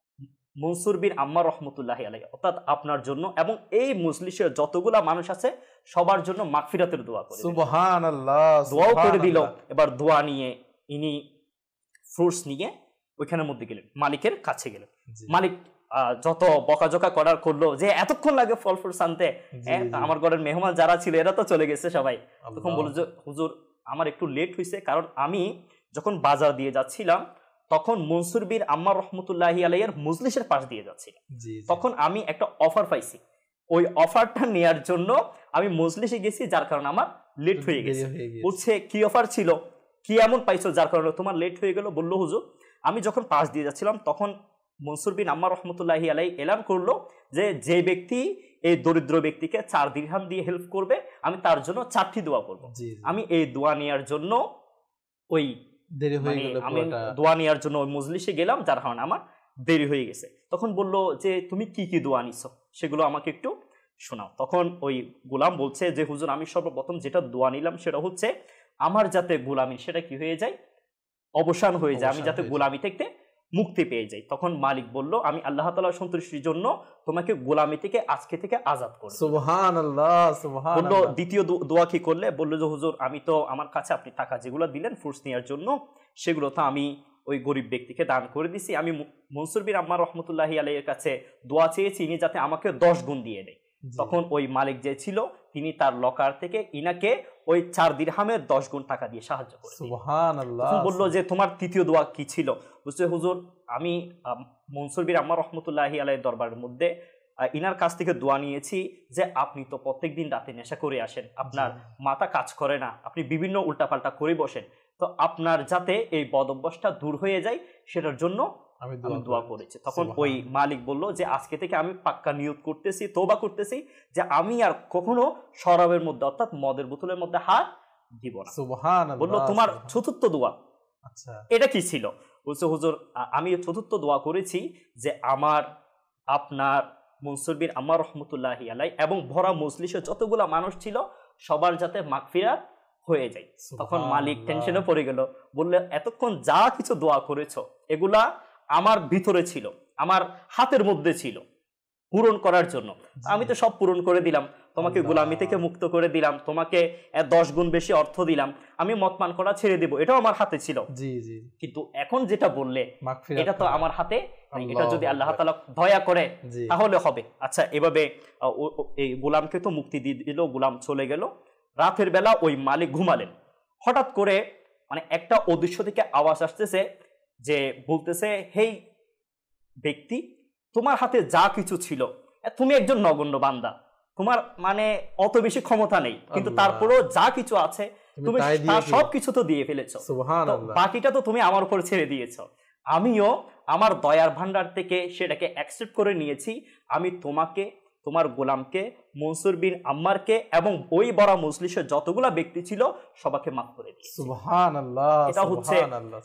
মনসুর বিন আম্মার রহমতুল্লাহি আলাইহি অর্থাৎ আপনার জন্য এবং এই মজলিসের যতগুলা মানুষ আছে সবার জন্য মাগফিরাতের দোয়া করে। সুবহানাল্লাহ, দোয়াও করে দিল। এবার দোয়া নিয়ে ইনি ফ্রুটস নিয়ে ওইখানের মধ্যে গেলেন, মালিকের কাছে গেলেন। মালিক যত বকাঝকা করার করলো যে এতক্ষণ লাগে ফল ফ্রুটস আনতে, আমার ঘরের মেহমান যারা ছিল এরা তো চলে গেছে সবাই। তখন বলল যে হুজুর আমার একটু লেট হয়েছে, কারণ আমি যখন বাজার দিয়ে যাচ্ছিলাম তখন মনসুর বিন আম্মার রহমতুল্লাহি আলাইহির মজলিসের পাশ দিয়ে যাচ্ছিলাম, তখন আমি একটা অফার পাইছি, ওই অফারটা নেয়ার জন্য আমি মজলিসে গেছি, যার কারণে আমার লেট হয়ে গেছে। বলছে কি অফার ছিল, কি এমন পাইছো যার কারণে তোমার লেট হয়ে গেল? বললো হুজুর আমি যখন পাশ দিয়ে যাচ্ছিলাম তখন মনসুর বিন আম্মার রহমতুল্লাহি আলাইহি এলান করলো যে যে ব্যক্তি এই দরিদ্র ব্যক্তিকে 4 দিরহাম দিয়ে হেল্প করবে আমি তার জন্য 4টি দোয়া করব। আমি এই দোয়া নেওয়ার জন্য ওই আমি দোয়া নেওয়ার জন্য ওই মজলিসে গেলাম, যার কারণে আমার দেরি হয়ে গেছে। তখন বলল যে তুমি কি কি দোয়া নিছো সেগুলো আমাকে একটু শোনাও। তখন ওই গোলাম বলছে যে হুজুর আমি সর্বপ্রথম যেটা দোয়া নিলাম সেটা হচ্ছে আমার যাতে গোলামি সেটা কি হয়ে যায়, অবসান হয়ে যায়, আমি যাতে গোলামি থেকে মুক্তি পেয়ে যাই। তখন মালিক বলল আমি আল্লাহ তাআলার সন্তুষ্টির জন্য তোমাকে গোলামি থেকে আজকে থেকে আজাদ করব। সুবহানাল্লাহ, সুবহানাল্লাহ। বলল দ্বিতীয় দোয়া কি করলে? বলল যে হুজুর আমি তো আমার কাছে আপনি টাকা যেগুলো দিলেন ফ্রুটস নেওয়ার জন্য সেগুলো তো আমি ওই গরিব ব্যক্তিকে দান করে দিছি, আমি মনসুর বিন আম্মার রহমতুল্লাহি আলাইহির কাছে দোয়া চেয়েছি ইনি যাতে আমাকে 10 গুণ দিয়ে দেয়। তখন ওই মালিক যে ছিল তিনি তার লকার থেকে ইনাকে ওই 4 দিরহামের 10 গুণ টাকা দিয়ে সাহায্য করে। সুবহানাল্লাহ। বললো যে তোমার তৃতীয় দোয়া কি ছিল? বুঝছে হুজুর আমি মনসুর বিন আম্মার রহমতুল্লাহি আলাইহির দরবারের মধ্যে ইনার কাছ থেকে দোয়া নিয়েছি যে আপনি তো প্রত্যেকদিন রাতে নেশা করে আসেন, আপনার মাথা কাজ করে না, আপনি বিভিন্ন উল্টাপাল্টা করে বসেন, তো আপনার যাতে এই বদ অভ্যাসটা দূর হয়ে যায় সেটার জন্য আমি দোয়া করেছি। তখন ওই মালিক বলল যে আজকে থেকে আমি পাক্কা নিয়ত করতেছি, তওবা করতেছি যে আমি আর কখনো শরাবের মধ্যে অর্থাৎ মদের বোতলের মধ্যে হাত দিব না। সুবহানাল্লাহ। বলল তোমার চতুর্থ দোয়া আচ্ছা এটা কি ছিল? বলছে হুজুর আমি চতুর্থ দোয়া করেছি যে আমার, আপনার, মনসুর বিন আম্মার রহমতুল্লাহি আলাইহি এবং ভরা মজলিসে যতগুলা মানুষ ছিল সবার যাতে মাগফিরাত হয়ে যায়। তখন মালিক টেনশনে পড়ে গেল, বললে এতক্ষণ যা কিছু দোয়া করেছো এগুলা আমার ভিতরে ছিল, আমার হাতের মধ্যে ছিল পূরণ করার জন্য, আমি তো সব পূরণ করে দিলাম, তোমাকে গোলামি থেকে মুক্ত করে দিলাম, তোমাকে 10 গুণ বেশি অর্থ দিলাম, আমি মদ পান করা ছেড়ে দিব, এটাও আমার হাতে ছিল। কিন্তু এখন যেটা বললে এটা তো আমার হাতে নাই, এটা যদি আল্লাহ তাআলা দয়া করে তাহলে হবে। আচ্ছা, এভাবে এই গোলামকে তো মুক্তি দিয়ে দিল, গোলাম চলে গেল। রাতের বেলা ওই মালিক ঘুমালেন, হঠাৎ করে মানে একটা অদৃশ্য থেকে আওয়াজ আসতেছে যে বলতেছে, হেই ব্যক্তি, তোমার হাতে যা কিছু ছিল, তুমি একজন নগণ্য বান্দা, তোমার মানে অত বেশি ক্ষমতা নেই, কিন্তু তারপরেও যা কিছু আছে তুমি সব কিছু তো দিয়ে ফেলেছো, বাকিটা তো তুমি আমার উপর ছেড়ে দিয়েছো, আমিও আমার দয়ার ভান্ডার থেকে সেটাকে অ্যাকসেপ্ট করে নিয়েছি, আমি তোমাকে, তোমার গোলামকে, মনসুর বিন আম্মারকে এবং ওই বড় মজলিসের যতগুলা ব্যক্তি ছিল সবাইকে মাফ করে দিয়েছি। সুবহানাল্লাহ। এটা হচ্ছে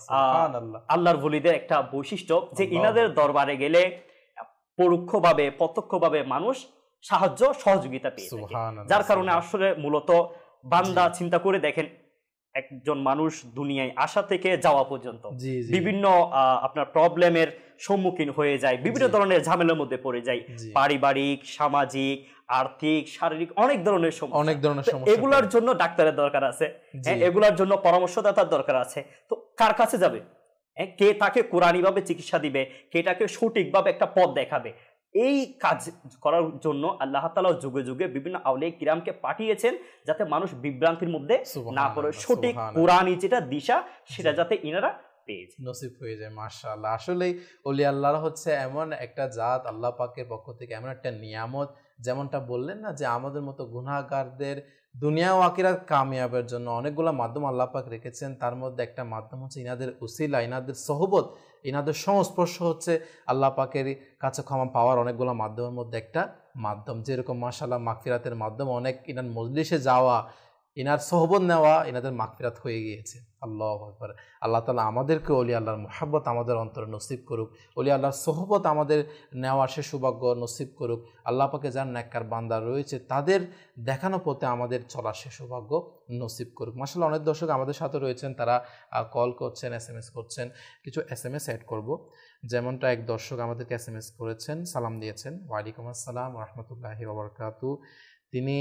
আল্লাহর ওলিদের একটা বৈশিষ্ট্য যে ইনাদের দরবারে গেলে পরোক্ষভাবে প্রত্যক্ষভাবে মানুষ সাহায্য সহযোগিতা পেয়ে থাকে, যার কারণে আসলে মূলত বান্দা চিন্তা করে দেখেন, একজন মানুষ দুনিয়ায় আসা থেকে যাওয়া পর্যন্ত বিভিন্ন আপনার প্রবলেমের সম্মুখীন হয়ে যায়, বিভিন্ন ধরনের ঝামেলার মধ্যে পড়ে যায়, পারিবারিক, সামাজিক, আর্থিক, শারীরিক অনেক ধরনের সমস্যা। এগুলোর জন্য ডাক্তারের দরকার আছে, এগুলোর জন্য পরামর্শদাতার দরকার আছে। তো কার কাছে যাবে? কে তাকে কোরআনী ভাবে চিকিৎসা দিবে, কে তাকে সঠিকভাবে একটা পথ দেখাবে? এই কাজ করার জন্য আল্লাহ তাআলা যুগে যুগে বিভিন্ন আউলিয়া কিরামকে পাঠিয়েছেন, যাতে মানুষ বিভ্রান্তির মধ্যে না পড়ে, সঠিক কোরআনী যেটা দিশা সেটা যাতে ইনারা নসিব হয়ে যায়। মাশাআল্লাহ, আসলেই ওলি আল্লাহরা হচ্ছে এমন একটা জাত, আল্লাহ পাকের পক্ষ থেকে এমন একটা নিয়ামত, যেমনটা বললেন না যে আমাদের মতো গুনাহগারদের দুনিয়া ও আখিরাত কামিয়াবের জন্য অনেকগুলো মাধ্যম আল্লাহ পাক রেখেছেন। তার মধ্যে একটা মাধ্যম হচ্ছে ইনাদের উসিলা, ইনাদের সহবত, ইনাদের সংস্পর্শ হচ্ছে আল্লাহ পাকের কাছে ক্ষমা পাওয়ার অনেকগুলো মাধ্যমের মধ্যে একটা মাধ্যম। যেরকম মাশাআল্লাহ মাগফিরাতের মাধ্যম, অনেক ইনার মজলিসে যাওয়া, ইনার সহবত নেওয়া, ইনাদের মাগফিরাত হয়ে গিয়েছে। আল্লাহু আকবার। আল্লাহ তাআলা আমাদেরকে ওলি আল্লাহর মুহাব্বত আমাদের অন্তরে নসিব করুক, ওলি আল্লাহর সহবত আমাদের নেওয়ার সে সৌভাগ্য নসিব করুক। আল্লাহ পাকে যার নেককার বান্দা রয়েছে তাদের দেখানো পথে আমাদের চলার সে সৌভাগ্য নসিব করুক। মাশাআল্লাহ, অনেক দর্শক আমাদের সাথে রয়েছেন, তারা কল করছেন, SMS করছেন। কিছু SMS অ্যাড করব। যেমনটা এক দর্শক আমাদেরকে SMS করেছেন, সালাম দিয়েছেন, ওয়ালাইকুম আসসালাম ওয়া রাহমাতুল্লাহি ওয়া বারাকাতুহু। তিনি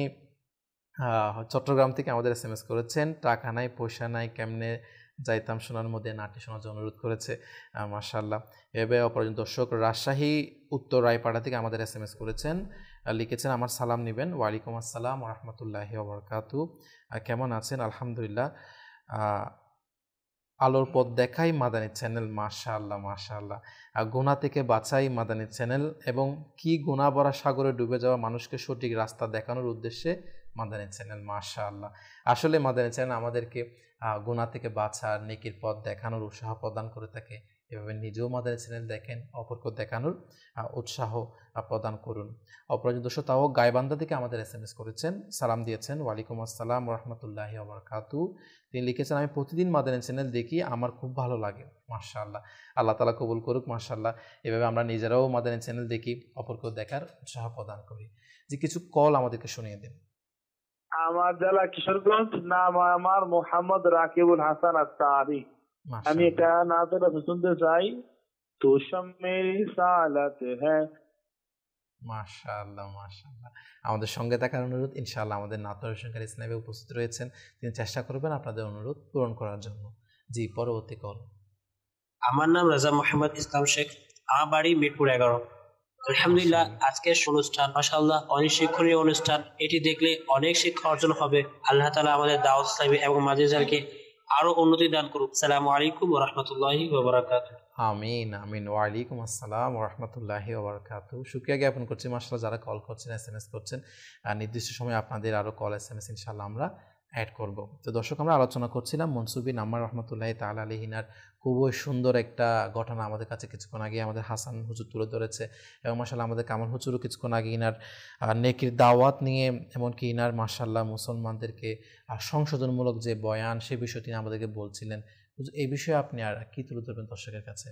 চট্টগ্রাম থেকে আমাদের SMS করেছেন, টাকা নাই পয়সা নাই কেমনে যাইতাম সোনার মধ্যে নাটি শোনার জন্য অনুরোধ করেছে। মাশাআল্লাহ। এবার অপরজন দর্শক রাজশাহী উত্তর রায়পাড়া থেকে আমাদের SMS করেছেন, লিখেছেন, আমার সালাম নেবেন। ওয়ালাইকুম আসসালাম ওয়া রাহমাতুল্লাহি ওয়া বারাকাতুহু। কেমন আছেন? আলহামদুলিল্লাহ। আলোর পথ দেখাই মাদানী চ্যানেল। মাশাআল্লাহ মাশাআল্লাহ। গুনাহ থেকে বাঁচাই মাদানী চ্যানেল, এবং কি গুনাহ ভরা সাগরে ডুবে যাওয়া মানুষকে সঠিক রাস্তা দেখানোর উদ্দেশ্যে মাদানী চ্যানেল। মাশাআল্লাহ, আসলে মাদানী চ্যানেল আমাদেরকে গুনাহ থেকে বাঁচার, নেকির পথ দেখানোর উৎসাহ প্রদান করে থাকে। এভাবে নিজেও মাদানী চ্যানেল দেখেন, অপরকে দেখানোর উৎসাহ প্রদান করুন। অপরাজিত দর্শক তাও গাইবান্ধা থেকে আমাদের SMS করেছেন, সালাম দিয়েছেন, ওয়ালাইকুম আসসালাম ওয়া রাহমাতুল্লাহি ওয়া বারাকাতুহু। তিনি লিখেছেন, আমি প্রতিদিন মাদানী চ্যানেল দেখি, আমার খুব ভালো লাগে। মাশাআল্লাহ, আল্লাহ তাআলা কবুল করুক। মাশাআল্লাহ, এভাবে আমরা নিজেরাও মাদানী চ্যানেল দেখি, অপরকেও দেখার উৎসাহ প্রদান করি। যে কিছু কল আমাদেরকে শুনিয়ে দিন। আমার জেলা কিশোরগঞ্জ, নাম আমার মোহাম্মদ রাকিবুল হাসান আত্তারি। আমি এটা নাতের শুনতে চাই, তো মেরি সালাত হ্যাঁ। মাশাআল্লাহ মাশাআল্লাহ, আমাদের সঙ্গে থাকার অনুরোধ। ইনশাআল্লাহ আমাদের নাতর হোসেন ইসলামে উপস্থিত রয়েছেন, তিনি চেষ্টা করবেন আপনাদের অনুরোধ পূরণ করার জন্য। জি, পরবর্তী কল। আমার নাম রাজা মোহাম্মদ ইসলাম শেখ, আমার বাড়ি মিরপুর 11। আলহামদুলিল্লাহ, আজকের অনুষ্ঠান মাশাআল্লাহ অনেক শিক্ষণীয় অনুষ্ঠান। এটি দেখলে অনেক শিক্ষা অর্জন হবে। আল্লাহ তাআলা আমাদের দাওয়াত ইসলামী এবং মাদ্রাসাকে আরো উন্নতি দান করুক। আসসালামু আলাইকুম ওয়া রাহমাতুল্লাহি ওয়া বারাকাতুহু। আমিন আমিন। ওয়ালাইকুম আসসালাম ওয়া রাহমাতুল্লাহি ওয়া বারাকাতুহু। শুকরিয়া জ্ঞাপন করছি মাশাআল্লাহ যারা কল করছেন, SMS করছেন। নির্দিষ্ট সময় আপনাদের আরো কল SMS ইনশাআল্লাহ আমরা অ্যাড করব। তো দর্শক, আমরা আলোচনা করছিলাম মনসুর বিন আম্মার রহমতুল্লাহি তাআলা আলাইহিনার খুবই সুন্দর একটা ঘটনা আমাদের কাছে কিছুক্ষণ আগে আমাদের হাসান হুজুর তুলে ধরেছে, এবং মাশাআল্লাহ আমাদের কামাল হুজুরও কিছুক্ষণ আগে ইনার নেকির দাওয়াত নিয়ে, এমনকি ইনার মাশাআল্লাহ মুসলমানদেরকে সংশোধনমূলক যে বয়ান সে বিষয়টি আমাদেরকে বলছিলেন। এই বিষয়ে আপনি আর কি তুলে ধরবেন দর্শকের কাছে?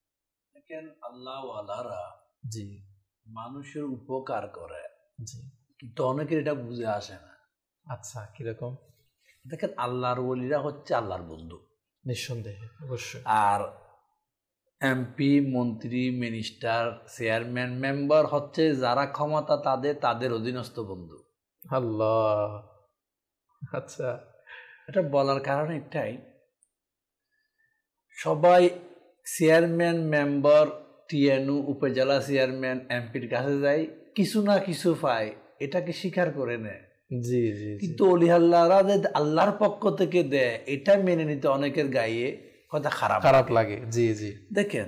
দেখেন, আল্লাহ ওয়ালারা জি মানুষের উপকার করে। জি, কিন্তু অনেকের এটা বুঝে আসে না। আচ্ছা, কিরকম? দেখেন, আল্লাহর ওলিরা হচ্ছে আল্লাহর বন্ধু, নিঃসন্দেহে, অবশ্যই। আর এমপি, মন্ত্রী, মিনিস্টার, চেয়ারম্যান, মেম্বার হচ্ছে যারা ক্ষমতা তাদের অধীনস্থ বন্ধু। আল্লাহ, আচ্ছা। এটা বলার কারণ একটাই, সবাই চেয়ারম্যান, মেম্বার, টিএনউ, উপজেলা চেয়ারম্যান, এমপির কাছে যায়, কিছু না কিছু পায়, এটাকে স্বীকার করে নেয়। জি জি। কিন্তু অলি আল্লাহরা যে আল্লাহর পক্ষ থেকে দেয়, এটা মেনে নিতে অনেকের গায়ে কথা খারাপ লাগে। জি জি। দেখেন,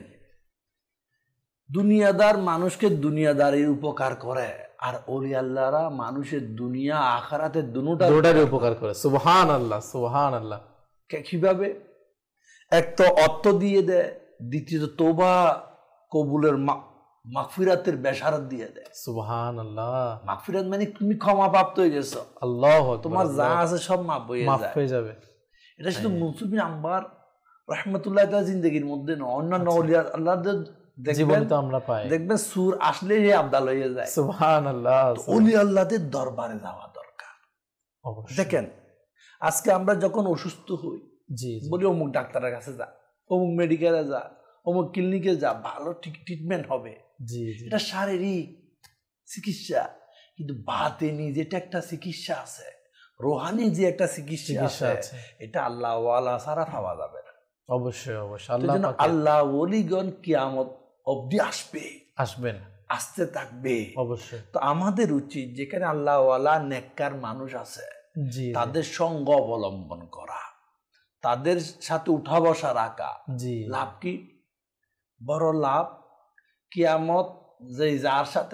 দুনিয়াদার মানুষকে দুনিয়াদারির উপকার করে, আর অলি আল্লাহরা মানুষের দুনিয়া আখিরাতের দুটোটারই উপকার করে। সুবহানাল্লাহ, সুবহানাল্লাহ। কিভাবে? এক তো অর্থ দিয়ে দেয়, দ্বিতীয়ত তওবা কবুলের মাগফিরাতের বেশারত দিয়ে দেয়। সুবহানাল্লাহ। মাগফিরাত মানে তুমি ক্ষমা প্রাপ্ত হয়ে গেছো, আল্লাহু আকবার, তোমার যা আছে সব মাফ হয়ে যাবে। এটা শুধু মনসুর বিন আম্বার রাহমাতুল্লাহ তাআলা জিন্দেগির মধ্যে না, অন্যান্য ওলিয়া আল্লাহদের জীবনে তো আমরা পাই, দেখবেন সূর আসলেই আবদাল হয়ে যায়। সুবহানাল্লাহ। ওলি আল্লাহদের দরবারে যাওয়া দরকার। দেখেন, আজকে আমরা যখন অসুস্থ হই, বলি অমুক ডাক্তারের কাছে যা, অমুক মেডিকেলে যা, অমুক ক্লিনিকে যা, ভালো ট্রিটমেন্ট হবে। এটা শারীরিক চিকিৎসা, কিন্তু বাতেনি যেটা একটা চিকিৎসা আছে, রোহানি যে একটা চিকিৎসা আছে, এটা আল্লাহ ওয়ালা ছাড়া পাওয়া যাবে না। অবশ্যই অবশ্যই। আল্লাহ ওলিগণ কিয়ামত অবধি আসবেন, আসতে থাকবে। অবশ্যই। তো আমাদের উচিত যেখানে আল্লাহ ওয়ালা নেককার মানুষ আছে, তাদের সঙ্গ অবলম্বন করা, তাদের সাথে উঠা বসা রাখা। লাভ কি? বড় লাভ কিয়ামত যে যার সাথে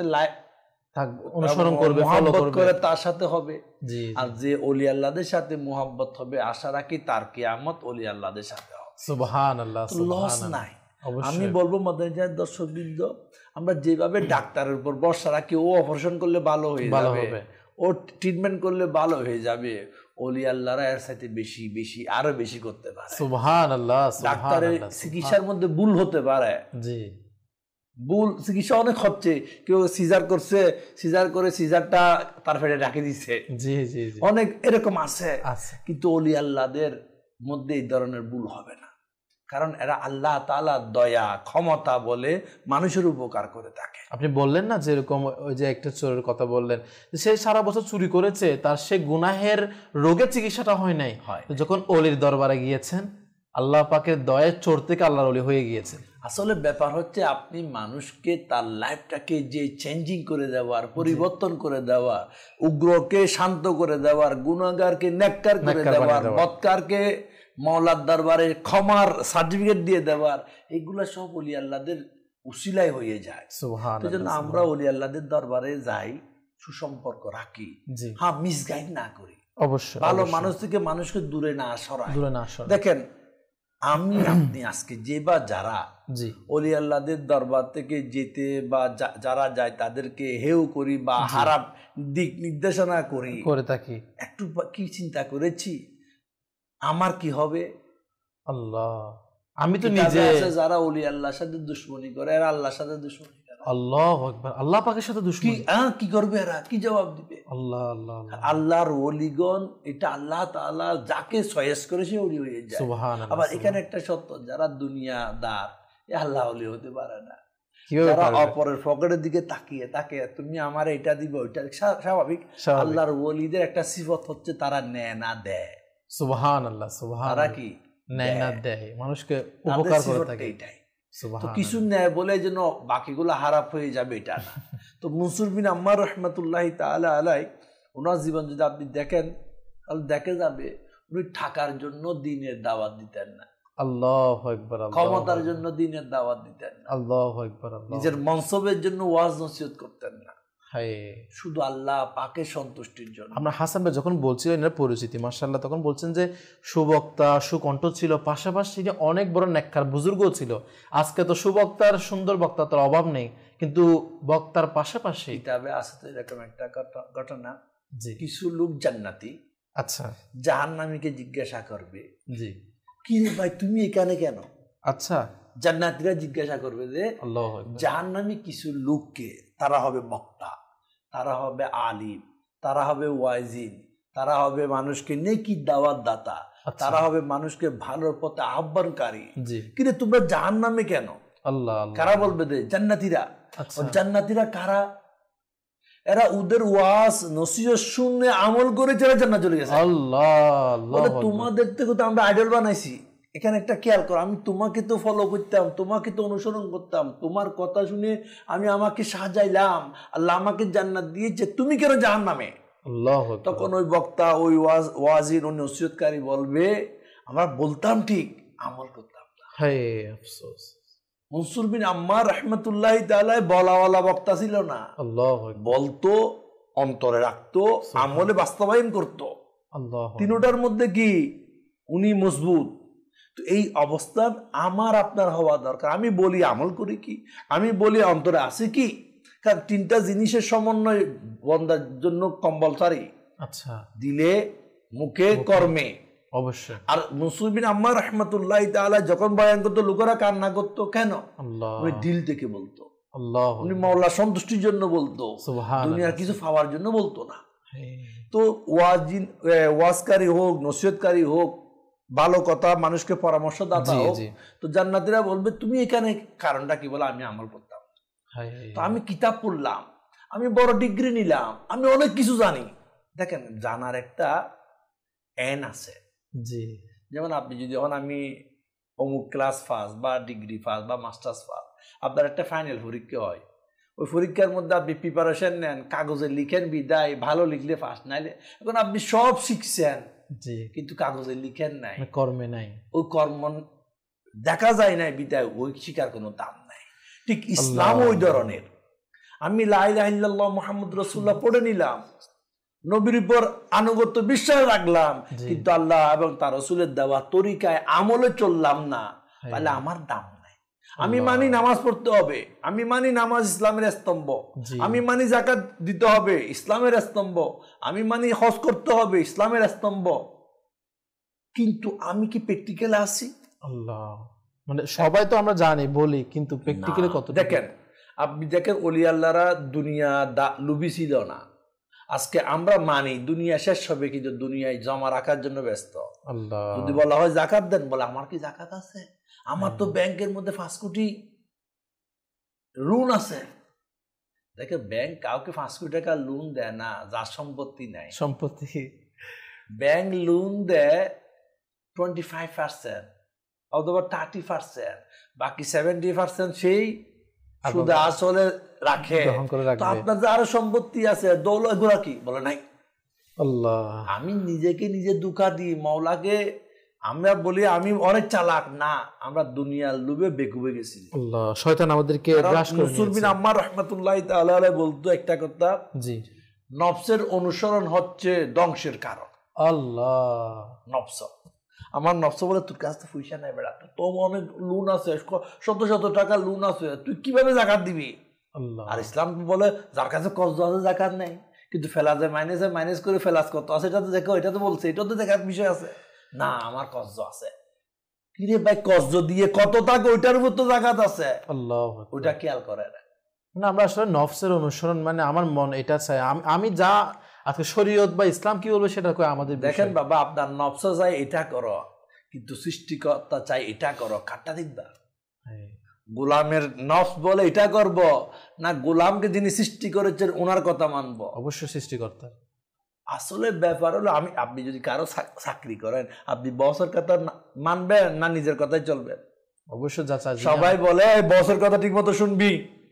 অনুসরণ করবে, মুহাব্বত করে তার সাথে হবে। আর যে ওলি আল্লাহদের সাথে মুহাব্বত হবে, আশা রাখি তার কিয়ামত ওলি আল্লাহদের সাথে হবে। সুবহানাল্লাহ। লস নাই। আমি বলবো মাদ্রাসার দর্শকবৃন্দ, আমরা যেভাবে ডাক্তারের উপর ভরসা রাখি, ও অপারেশন করলে ভালো হয়ে যাবে, ও ট্রিটমেন্ট করলে ভালো হয়ে যাবে, ওলি আল্লাহরা এর সাথে বেশি বেশি আরো বেশি করতে পারে। সুবহানাল্লাহ। ডাক্তারের চিকিৎসার মধ্যে ভুল হতে পারে, ভুল চিকিৎসা অনেক হচ্ছে। কেউ সিজার করছে, সিজার করে সিজারটা তার পেটে রাখে দিচ্ছে, অনেক এরকম আছে। কিন্তু ওলি আল্লাহদের মধ্যে এই ধরনের ভুল হবে না, কারণ এরা আল্লাহ তাআলা দয়া ক্ষমতা বলে মানুষের উপকার করে থাকে। আপনি বললেন না যেরকম ওই যে একটা চোরের কথা বললেন, সে সারা বছর চুরি করেছে, তার সে গুনাহের রোগের চিকিৎসাটা হয় নাই, যখন ওলির দরবারে গিয়েছেন, আল্লাহ পাকের দয়ায় চোর থেকে আল্লাহর ওলি হয়ে গিয়েছে। আসলে ব্যাপার হচ্ছে, আপনি মানুষকে তার লাইফটাকে যে চেঞ্জিং করে দেওয়ার, পরিবর্তন করে দেওয়ার, উগ্রকে শান্ত করে দেওয়ার, গুনাহগারকে নেককার করে দেওয়ার, বদকারকে মাওলার দরবারে ক্ষমার সার্টিফিকেট দিয়ে দেওয়ার, এগুলা সব ওলি আল্লাহদের উসিলায় হয়ে যায়। সেজন্য আমরা ওলি আল্লাহদের দরবারে যাই, সুসম্পর্ক রাখি, হ্যাঁ, মিসগাইড না করি, অবশ্যই ভালো মানুষ থেকে মানুষকে দূরে না সরাই। দেখেন, আমি আপনি আজকে যে বা যারা ওলি আল্লাহদের দরবার থেকে যেতে বা যারা যায় তাদেরকে হেউ করি বা খারাপ দিক নির্দেশনা করে থাকি, একটু কি চিন্তা করেছি আমার কি হবে? আল্লাহ, আমি তো নিজে যারা ওলি আল্লাহর সাথে দুশমনি করে, এরা আল্লাহর সাথে দুশমনি করে। আল্লাহু আকবার। আল্লাহ পাকের সাথে দুশমনি, কি করবে এরা? কি জবাব দিবে? আল্লাহ আল্লাহ। আল্লাহর ওলিগণ, এটা আল্লাহ তাআলা যাকে চয়েস করে সে ওলি হয়ে যায়। সুবহানাল্লাহ। আবার এখানে একটা সত্য, যারা দুনিয়াদার, আল্লাহ ওলি হতে পারে না। যারা অপরের পকেটের দিকে তাকিয়ে থাকে, তুমি আমার এটা দিবে ওইটা, স্বাভাবিক। আল্লাহর ওলিদের একটা সিফত হচ্ছে তারা নেয় না দেয়। সুবহানাল্লাহ, সুবহানাল্লাহ। তারা কি নেয় না দেয়, মানুষকে উপকার করে থাকে। এটাই তো, কিছু নেয় বলে যেন বাকিগুলো হারাপ হয়ে যাবে এটা না। তো মনসুর বিন আম্মার রাহমাতুল্লাহি তাআলা আলাইহি, ওনার জীবন যদি আপনি দেখেন তাহলে দেখে যাবে উনি টাকার জন্য দ্বীনের দাওয়াত দিতেন না, আল্লাহু আকবার। ক্ষমতার জন্য দ্বীনের দাওয়াত দিতেন না, আল্লাহু আকবার। নিজের মনসবের জন্য ওয়াজ নসিহত করতেন না, শুধু আল্লাহ পাকের সন্তুষ্টির জন্য। আমরা হাসান ভাই যখন বলছিলেন এর পরিচিতি, মাশাআল্লাহ, তখন বলছেন যে সুবক্তা, সুকণ্ঠ ছিল, পাশাপাশি অনেক বড় নেককার বুজুর্গও ছিল। আজকে তো সুবক্তার, সুন্দর বক্তার তার অভাব নেই, কিন্তু বক্তার পাশাপাশি কিতাবে আছে তো এরকম একটা ঘটনা, কিছু লোক জান্নাতি, আচ্ছা, জাহান্নামীকে জিজ্ঞাসা করবে, জি, কি রে ভাই তুমি এখানে কেন? আচ্ছা, জান্নাতীরা জিজ্ঞাসা করবে যে জাহান্নামী কিছু লোককে, তারা হবে বক্তা, তারা হবে আলিম, তারা হবে ওয়াইজিন, তারা হবে মানুষকে নেকির দাওয়াত দাতা, তারা হবে মানুষকে ভালোর পথে আহ্বানকারী। কিন্তু তোমরা জাহান্নামে কেন? আল্লাহ, কারা বলবে? জান্নাতীরা। জান্নাতীরা কারা? এরা ওদের ওয়াজ নসিহত শুনে আমল করে যারা জান্নাত চলে গেছে। আল্লাহ, তোমাদের থেকে তো আমরা আইডল বানাইছি। এখানে একটা খেয়াল করো, আমি তোমাকে তো ফলো করতাম, তোমাকে তো অনুসরণ করতাম, তোমার কথা শুনে আমি আমাকে সাজাইলাম, আল্লাহ আমাকে জান্নাত দিয়েছে, তুমি কেন জাহান্নামে? তখন ওই বক্তা, ওই ওয়াজির, ওই নসিহতকারী বলবে আমরা বলতাম ঠিক, আমল করতাম না। আফসোস। মনসুর বিন আম্মার রাহমাতুল্লাহি তাআলা বলাওয়ালা বক্তা ছিল না, বলতো, অন্তরে রাখতো, আমলে বাস্তবায়ন করতো। তিনটার মধ্যে কি উনি মজবুত। তো এই অবস্থান আমার আপনার হওয়া দরকার। আমি বলি আমল করি কি, আমি বলি অন্তরে আছে কি। কারণ তিনটা জিনিসের সমন্বয় বন্দার জন্য কম্পালসারি। আচ্ছা, দিলে, মুখে, কর্মে। অবশ্যই। আর মনসুর বিন আম্মার রাহমাতুল্লাহি তাআলা যখন বয়ান করতো লোকেরা কান্না করতো কেন? উনি দিল থেকে বলতো, উনি মাওলা সন্তুষ্টির জন্য বলতো, দুনিয়ার কিছু পাওয়ার জন্য বলতো না। তো ওয়াজকারী হোক, নসিহতকারী হোক, ভালো কথা মানুষকে পরামর্শ দাতা হোক, তো জান্নাতীরা বলবে তুমি এখানে কারণটা কি? বলে আমি আমল করতাম, তো আমি কিতাব পড়লাম, আমি বড় ডিগ্রি নিলাম, আমি অনেক কিছু জানি। দেখেন, জানার একটা এন আছে। যেমন আপনি যদি আমি অমুক ক্লাস ফার্স্ট বা ডিগ্রি ফার্স্ট বা মাস্টার্স ফার্স্ট, আপনার একটা ফাইনাল পরীক্ষা হয়, ওই পরীক্ষার মধ্যে আপনি প্রিপারেশন নেন, কাগজে লিখেন বিদায়, ভালো লিখলে ফার্স্ট, নাইলে এখন আপনি সব শিখছেন কিন্তু কাগজে লিখেন নাই, কর্মে নাই, ওই কর্ম দেখা যায় নাই বিদায়, ওই শিকার কোনো দাম নাই। ঠিক ইসলাম ওই ধরনের। আমি লা ইলাহা ইল্লাল্লাহ মুহাম্মদ রাসূলুল্লাহ পড়ে নিলাম, নবীর উপর আনুগত্য বিশ্বাস রাখলাম, কিন্তু আল্লাহ এবং তার রাসূলের দেওয়া তরিকায় আমলে চললাম না, তাহলে আমার দাম নাই। আমি মানি নামাজ পড়তে হবে, আমি মানি নামাজ ইসলামের স্তম্ভ, আমি মানি যাকাত দিতে হবে, ইসলামের স্তম্ভ, আমি মানি হজ করতে হবে, ইসলামের স্তম্ভ, কিন্তু আমি কি প্র্যাকটিক্যালে আছি? আল্লাহ, মানে সবাই তো আমরা জানি বলি, কিন্তু প্র্যাকটিক্যালি কত? দেখেন, আপনি দেখেন ওলি আল্লাহরা দুনিয়া লুবি ছিল না। আজকে আমরা মানি দুনিয়া শেষ হবে, কিন্তু দুনিয়ায় জমা রাখার জন্য ব্যস্ত। যদি বলা হয় জাকাত দেন, বলে আমার কি জাকাত আছে? আমার তো ব্যাংকের মধ্যে 5 কোটি ঋণ আছে। দেখে ব্যাংক কাউকে 5 কোটি টাকা লোন দেয় না যার সম্পত্তি নাই। সম্পত্তি ব্যাংক লোন দেয় 25% অথবা 30%, বাকি 70% সেই সুদে আসলে রাখে। আপনার যে আরো সম্পত্তি আছে, দৌলত, এগুলা কি? বলে নাই। আল্লাহ, আমি নিজেকে নিজে দুঃখা দিই মওলাকে। আমরা বলি আমি অনেক চালাক, না, আমরা দুনিয়ার লোভে বেকুবে গেছি। আল্লাহ, শয়তান আমাদেরকে গ্রাস করে নিয়েছে। মনসুর বিন আম্মার রাহমাতুল্লাহি তাআলা আলাইহি বলতো একটা কথা, নফসের অনুসরণ হচ্ছে ধ্বংসের কারণ। আল্লাহ, নফস, আমার নফস বলে তোর কাছে পয়সা নাই বেড়া, তোর অনেক লোন আছে, শত শত টাকা লোন আছে, তুই কিভাবে জাকাত দিবি? আর ইসলাম বলে যার কাছে কর্জ আছে জাকাত নেই, কিন্তু ফেলাজে মাইনাস করে ফেলাস কত আছে, এটা তো দেখো, এটা তো বলছে, এটা তো দেখার বিষয় আছে না, আমার কর্জ আছে। কিরে ভাই, কর্জ দিয়ে কত টাকা, ওইটার উপর তো জাকাত আছে। আল্লাহ, ওইটা খেয়াল করে না। আমরা আসলে নফসের অনুসরণ, মানে আমার মন এটা চাই, আমি যা আজকে শরীয়ত বা ইসলাম কি বলবে সেটা কই আমাদের। দেখেন বাবা, আপনার নফস চাই এটা করো, কিন্তু সৃষ্টিকর্তা চাই এটা করো, কাটটা দিবা। গোলামের নফস বলে এটা করব না, গোলামকে যিনি সৃষ্টি করেছেন ওনার কথা মানবো? অবশ্যই সৃষ্টিকর্তা। আসলে ব্যাপার হলো, আপনি যদি কারো চাকরি করেন, আপনি বসের কথা মানবেন না নিজের কথাই চলবেন? অবশ্যই। সবাই বলে বসের কথা ঠিক মতো শুনবি,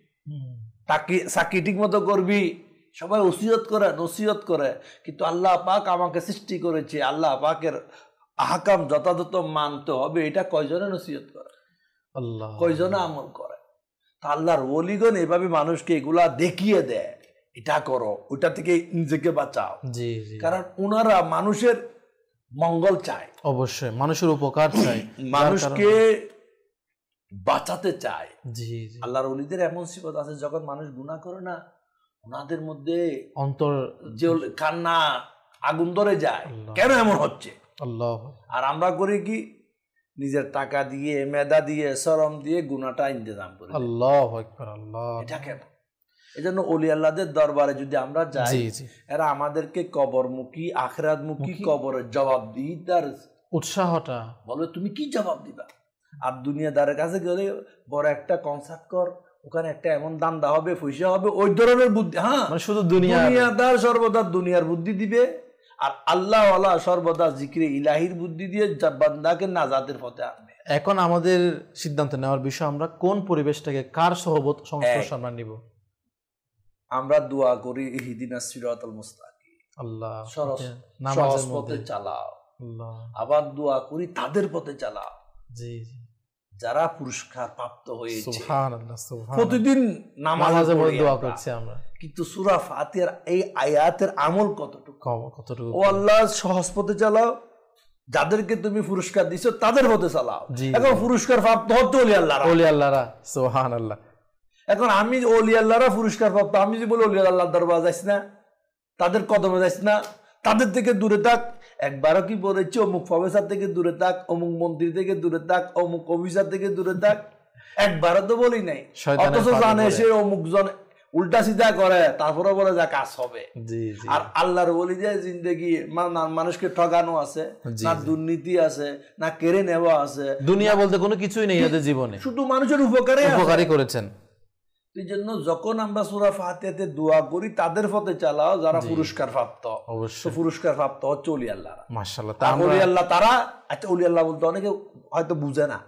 চাকরি ঠিক মতো করবি, সবাই নসিহত করে, কিন্তু আল্লাহ পাক আমাকে সৃষ্টি করেছে, আল্লাহ পাকের আহকাম যথাযথ মানতে হবে, এটা কয়জনে নসিহত করে? আল্লাহ, কয়জনে আমল করে? তা আল্লাহর ওলিগণ এভাবে মানুষকে এগুলা দেখিয়ে দেয়, এটা করো, ওইটা থেকে নিজেকে বাঁচাও। কারণ ওনারা মানুষের মঙ্গল চায়, অবশ্যই মানুষের উপকার চায়, মানুষকে বাঁচাতে চায়। আল্লাহর ওলিদের এমন সিফত আছে, যখন মানুষ গুনাহ করে না, ওনাদের মধ্যে অন্তর যে কান্না আগুন ধরে যায়, কেন এমন হচ্ছে? আল্লাহ। আর আমরা করি কি, নিজের টাকা দিয়ে, মেধা দিয়ে, শ্রম দিয়ে গুনাহটা ইন্তজাম করি। আল্লাহু আকবার। আল্লাহ, এটা কেন? এজন্য ওলি আল্লাহদের দরবারে যদি আমরা যাই, এরা আমাদেরকে কবরমুখী, আখিরাতমুখী, কবরের জবাবদিহিতার উৎসাহটা বলে তুমি কি জবাব দিবা। আর দুনিয়াদারের কাছে গেলে বড় একটা কনসার্ট কর, ওখানে একটা এমন দান্দা হবে, পয়সা হবে, ওই ধরনের বুদ্ধি। হ্যাঁ, শুধু দুনিয়াদার সর্বদা দুনিয়ার বুদ্ধি দিবে, আর আল্লাহ ওয়ালা সর্বদা জিকিরে ইলাহির বুদ্ধি দিয়ে বান্দাকে নাজাতের পথে আনবে। এখন আমাদের সিদ্ধান্ত নেওয়ার বিষয়, আমরা কোন পরিবেশটাকে, কার সহবত সংস্পর্শ আমরা নিব। আমরা দোয়া করি ইহদিনাস সিরাতাল মুস্তাকিম, আল্লাহ সহজ পথে চালাও। আবার দোয়া করি তাদের পথে চালাও যারা পুরস্কার প্রাপ্ত হয়েছে। প্রতিদিন নামাজে দোয়া করছি আমরা, কিন্তু সূরা ফাতিহার এই আয়াতের আমল কতটুকু? ও আল্লাহ সহজ পথে চালাও, যাদেরকে তুমি পুরস্কার দিছো তাদের পথে চালাও। এখন পুরস্কার প্রাপ্ত হচ্ছে ওলি আল্লাহরা। সুবহানাল্লাহ। এখন আমি ওলি আল্লাহরা পুরস্কার প্রাপ্ত, আমি যদি বলি ওলি আল্লাহর দরবারে যাইস না, তাদের কদমে যাইস না, তাদের থেকে দূরে থাক। একবারও কি বলেছি অমুক প্রফেসর থেকে দূরে থাক, অমুক মন্ত্রী থেকে দূরে থাক, অমুক অফিসার থেকে দূরে থাক? একবারও তো বলি নাই। অথচ জানে সে অমুক জন উল্টা সিধা করে, তারপরে বলে যা কাজ হবে। আর আল্লাহর ওলি যে জিন্দেগি মানুষকে ঠকানো আছে, না দুর্নীতি আছে, না কেড়ে নেওয়া আছে, দুনিয়া বলতে কোনো কিছুই নেই এদের জীবনে, শুধু মানুষের উপকারই করেছেন। এই জন্য যখন আমরা সূরা ফাতিহাতে দোয়া করি তাদের পথে চালাও যারা পুরস্কার প্রাপ্ত। অবশ্যই পুরস্কার প্রাপ্ত হচ্ছে ওলি আল্লাহ। মাশাআল্লাহ। ওলি আল্লাহ তারা, আচ্ছা ওলি আল্লাহ বলতে অনেকে হয়তো বুঝে না।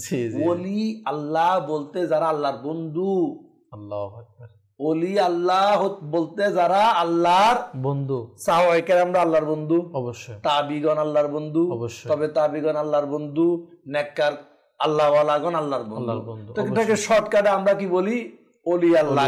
ওলি আল্লাহ বলতে যারা আল্লাহর বন্ধু। আল্লাহু আকবার। ওলি আল্লাহ বলতে যারা আল্লাহর বন্ধু। সাহাবায়ে কেরামরা আল্লাহর বন্ধু, অবশ্যই। তাবিগণ আল্লাহর বন্ধু, অবশ্যই। তবে তাবিগণ আল্লাহর বন্ধু, নেককার আল্লাহ ওয়ালাগণ আল্লাহর বন্ধু। তো এটাকে শর্টকাটে আমরা কি বলি? ওলি আল্লাহ।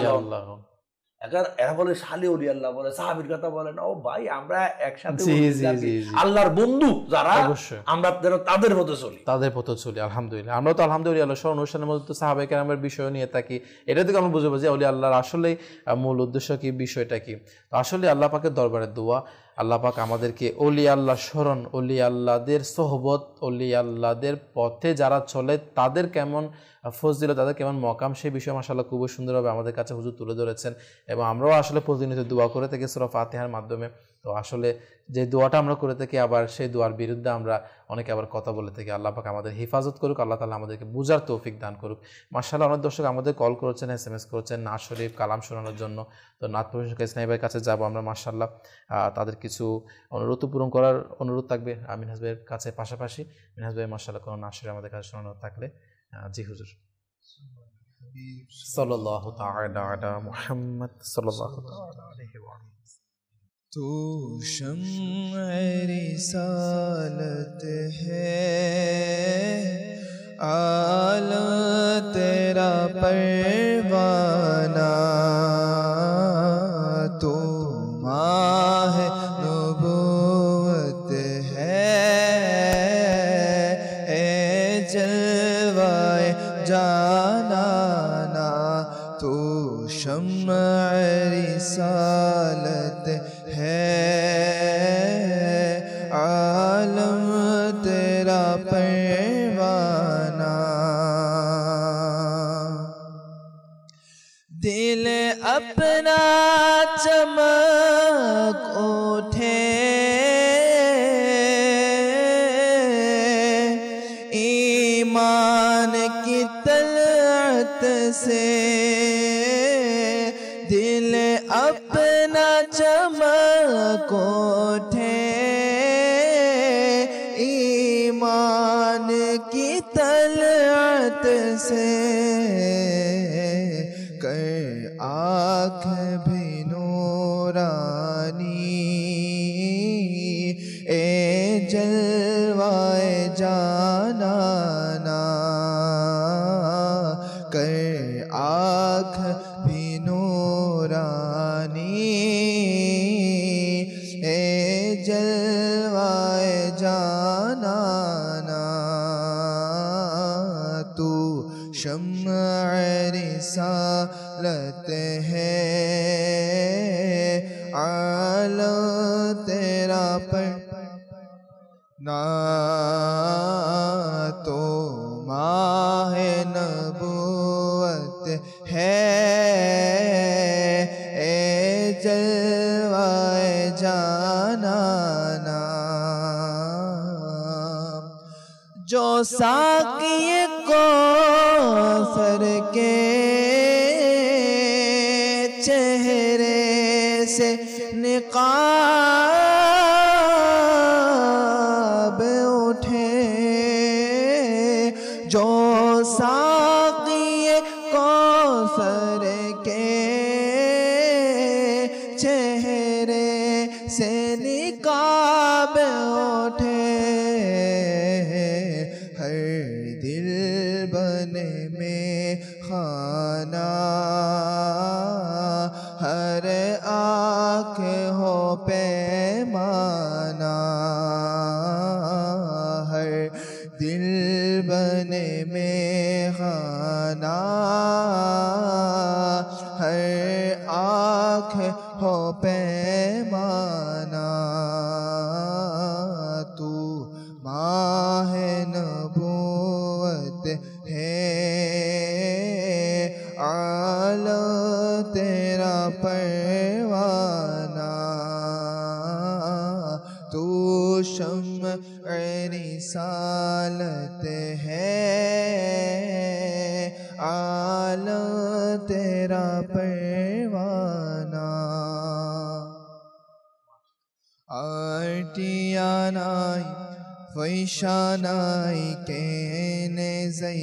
এখন এরা বলে শালি ওলি আল্লাহ বলে, সাহাবীর কথা বলে না। ও ভাই, আমরা একসাথে আল্লাহর বন্ধু যারা, আমরা তাদের পথে চলি, আলহামদুলিল্লাহ। আমরা তো আলহামদুলিল্লাহ অনুষ্ঠানের মধ্যে তো সাহাবায়ে কেরামের বিষয় নিয়ে থাকি। এটা থেকে আমরা বুঝবো যে ওলি আল্লাহর আসলে মূল উদ্দেশ্য কি, বিষয়টা কি। তো আসলে আল্লাহ পাকের দরবারে দোয়া, আল্লাহ পাক আমাদেরকে ওলি আল্লাহ স্মরণ, ওলি আল্লাহদের সোহবত, ওলি আল্লাহদের পথে যারা চলে তাদের কেমন ফজিলত, তাদের কেমন মকাম, সেই বিষয়ে মাশাআল্লাহ খুবই সুন্দরভাবে আমাদের কাছে হুজুর তুলে ধরেছেন। এবং আমরাও আসলে প্রতিনিয়ত দোয়া করে থাকি সূরা ফাতিহার মাধ্যমে। তো আসলে যে দোয়াটা আমরা করে থাকি, আবার সেই দোয়ার বিরুদ্ধে আমরা অনেকে আবার কথা বলে থাকি। আল্লাহ পাক আমাদের হেফাজত করুক, আল্লাহ তাআলা আমাদেরকে বুঝার তৌফিক দান করুক। মাশাআল্লাহ, অনেক দর্শক আমাদের কল করেছেন, SMS করেছেন নাত শরীফ কালাম শোনানোর জন্য। তো নাত প্রশাসক ইসলামী ভাইয়ের কাছে যাব আমরা। মাশাআল্লাহ, তাদের কিছু অনুরোধ পূরণ করার অনুরোধ থাকবে মিনহাজ ভাইয়ের কাছে। পাশাপাশি মিনহাজ ভাই মাশাআল্লাহ কোনো নাত শরীফ আমাদের কাছে শোনানো থাকলে। জি হুজুর। সাল্লাল্লাহু তাআলা আলা মুহাম্মদ সাল্লাল্লাহু তাআলা আলাইহি ওয়া সাল্লাম। तू शम्अ रिसालत है, आलम तेरा परवाना, तू माह नबूवत है, ए जलवाए जानाना, तू शम्अ रिसालत है, आलम तेरा परवाना, दिल अपना चमक उठे, ईमान की तलअत से, दिल अपना चमक उठे, ईमान की तलअत से, कर आँख भी नूरानी, ए जलवाए जानाना, कर आँख भी नूरानी, ए जलवाए जानाना, तू शम्अ रिसालत है, आलम तेरा पर ना, तो माह नबूवत है, साक़ी कौसर के चेहरे से निकाब उठे, जो साक़ी कौसर के चेहरे से निकाब उठे, हर दिल बने में खाना, हर आँख हो पैमाना, हर दिल बने में खाना, हर आँख हो पैमाना। तू माह नबूवत है, आलम तेरा परवाना, तू शम्अ रिसालत है, आलम तेरा परवाना। आर्टियानाई फैशानाई केने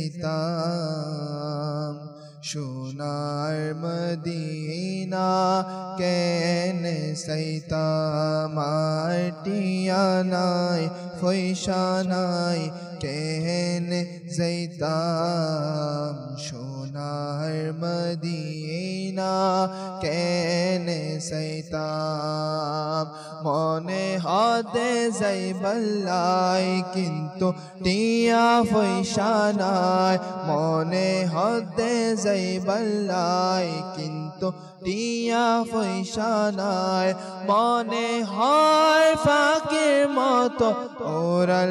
ज़ैताम, সোনার মদিনা কেনে সৈতাম, মাটিয়ানাই ফৈশানাই কেনে যাইতাম, সোনার মদিনা কেনে সৈতাম। মনে হতে যাই বল্লাই কিন্তু টিয়া ফৈশানাই, মনে হতে যাই বল্লাই কিন্তু টিয়া ফৈশানাই, মনে হয় ফাঁকের মতো ওরাল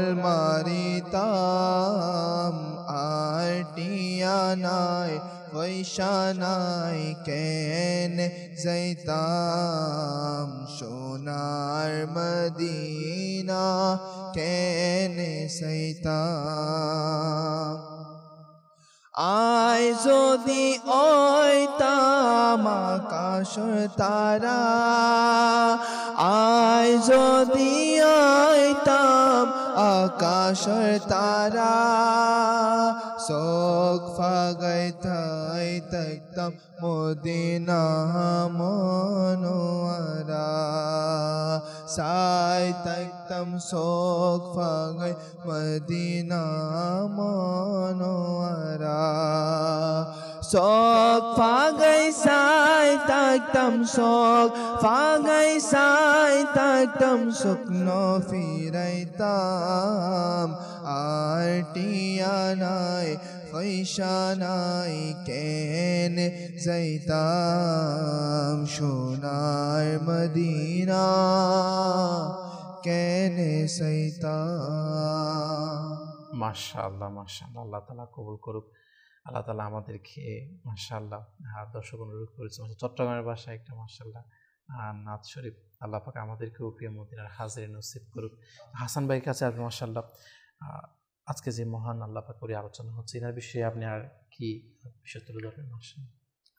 মারিতাম, আর টিয়া নাই ফৈশানাই কেনে যাইতাম, সোনার মদিনা কেনে যাইতাম। আয় যদি ওইতাম আকাশের তারা, আয় যদি ওইতাম আকাশের তারা, চোখ ফাগাইতাই দেখতাম মদিনা মনোয়ারা, সাই দেখতাম চোখ ফাগাই মদিনা মনোয়ারা, চোখ ফাগাই সাই দেখতাম চোখ ফাগাই সাই দেখতাম শুকনো ফিরাইতাম, আর টিয়া নাই ফৈশানাই কেনে যাইতাম, সোনার মদিনা কেনে যাইতাম। মাশাআল্লাহ মাশাআল্লাহ, আল্লাহ তাআলা কবুল করুক। আল্লাহ তাআলা আমাদেরকে মাশাআল্লাহ দর্শক অনুরোধ করেছে চট্টগ্রামের ভাষায় একটা মাশাআল্লাহ নাত শরীফ, আল্লাহ পাক আমাদেরকেও প্রিয় মদিনার হাজিরি নসিব করুক। হাসান ভাইয়ের কাছে আপনি মাশাআল্লাহ আজকে যে মহান আল্লাহ পাক করে আলোচনা হচ্ছে, এর বিষয়ে আপনি আর কি বিষয় তুলে ধরবেন? মাশাআল্লাহ,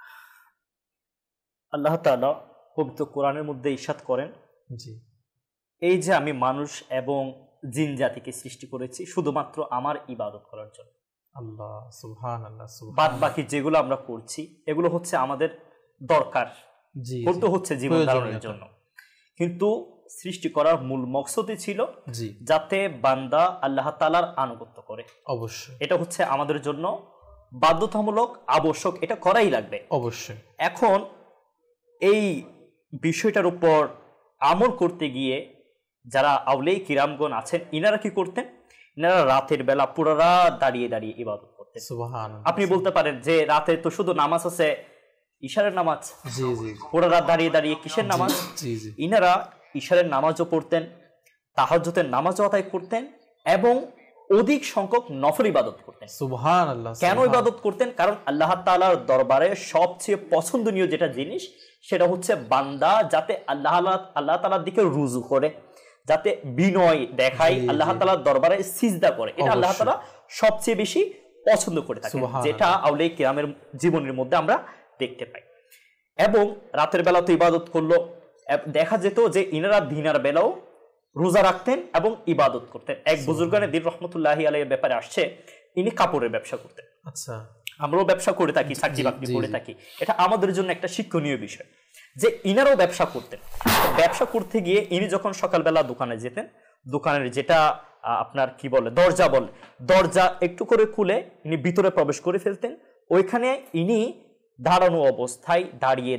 আল্লাহ তাআলা পবিত্র কোরআনের মধ্যে ইরশাদ করেন, জি, এই যে আমি মানুষ এবং জিন জাতিকে সৃষ্টি করেছি শুধুমাত্র আমার ইবাদত করার জন্য। আল্লাহ সুবহানাল্লাহ, বাদ বাকি যেগুলো আমরা করছি এগুলো হচ্ছে আমাদের দরকার, করতে হচ্ছে জীবন ধারণের জন্য, কিন্তু সৃষ্টি করার মূল মকসদই ছিল যাতে বান্দা আল্লাহ তাআলার আনুগত্য করে। অবশ্যই এটা হচ্ছে আমাদের জন্য বাধ্যতামূলক, আবশ্যক, এটা করাই লাগবে অবশ্যই। এখন এই বিষয়টার উপর আমল করতে গিয়ে যারা আউলিয়া কিরামগণ আছেন, ইনারা কি করতেন? ইনারা রাতের বেলা পুরো রাত দাঁড়িয়ে দাঁড়িয়ে ইবাদত করতেন। সুবহানাল্লাহ। আপনি বলতে পারেন যে রাতে তো শুধু নামাজ আছে, ইশারের নামাজ, জি জি, পুরো রাত দাঁড়িয়ে দাঁড়িয়ে কিসের নামাজ? জি জি। ইনারা ইশারের নামাজও পড়তেন, তাহাজ্জুদের নামাজও আদায় করতেন এবং অধিক সংখ্যক নফল ইবাদত করতেন। সুবহানাল্লাহ। কেন ইবাদত করতেন? কারণ আল্লাহ তাআলার দরবারে সবচেয়ে পছন্দনীয় যেটা জিনিস সেটা হচ্ছে বান্দা যাতে আল্লাহ তাআলার দিকে রুজু করে, যাতে বিনয় দেখায়, আল্লাহ তাআলার দরবারে সিজদা করে, এটা আল্লাহ তাআলা সবচেয়ে বেশি পছন্দ করে থাকেন, যেটা আউলিয়া কিরামের জীবনের মধ্যে আমরা দেখতে পাই। এবং রাতের বেলা তো ইবাদত করলো, দেখা যেত যে ইনারা দিনের বেলাও রোজা রাখতেন এবং ইবাদত করতেন। এক বুজুর্গানে দিন রহমতুল্লাহি আলাইহির ব্যাপারে আসছে, ইনি কাপড়ের ব্যবসা করতেন। আচ্ছা, আমরাও ব্যবসা করে থাকি, চাকরি বাকরি করে থাকি, এটা আমাদের জন্য একটা শিক্ষণীয় বিষয় যে ইনারাও ব্যবসা করতেন। ব্যবসা করতে গিয়ে ইনি যখন সকালবেলা দোকানে যেতেন, দোকানের যেটা আপনার কি বলে দরজা একটু করে খুলে ইনি ভিতরে প্রবেশ করে ফেলতেন। ওইখানে ইনি দাঁড়ানো অবস্থায় দাঁড়িয়ে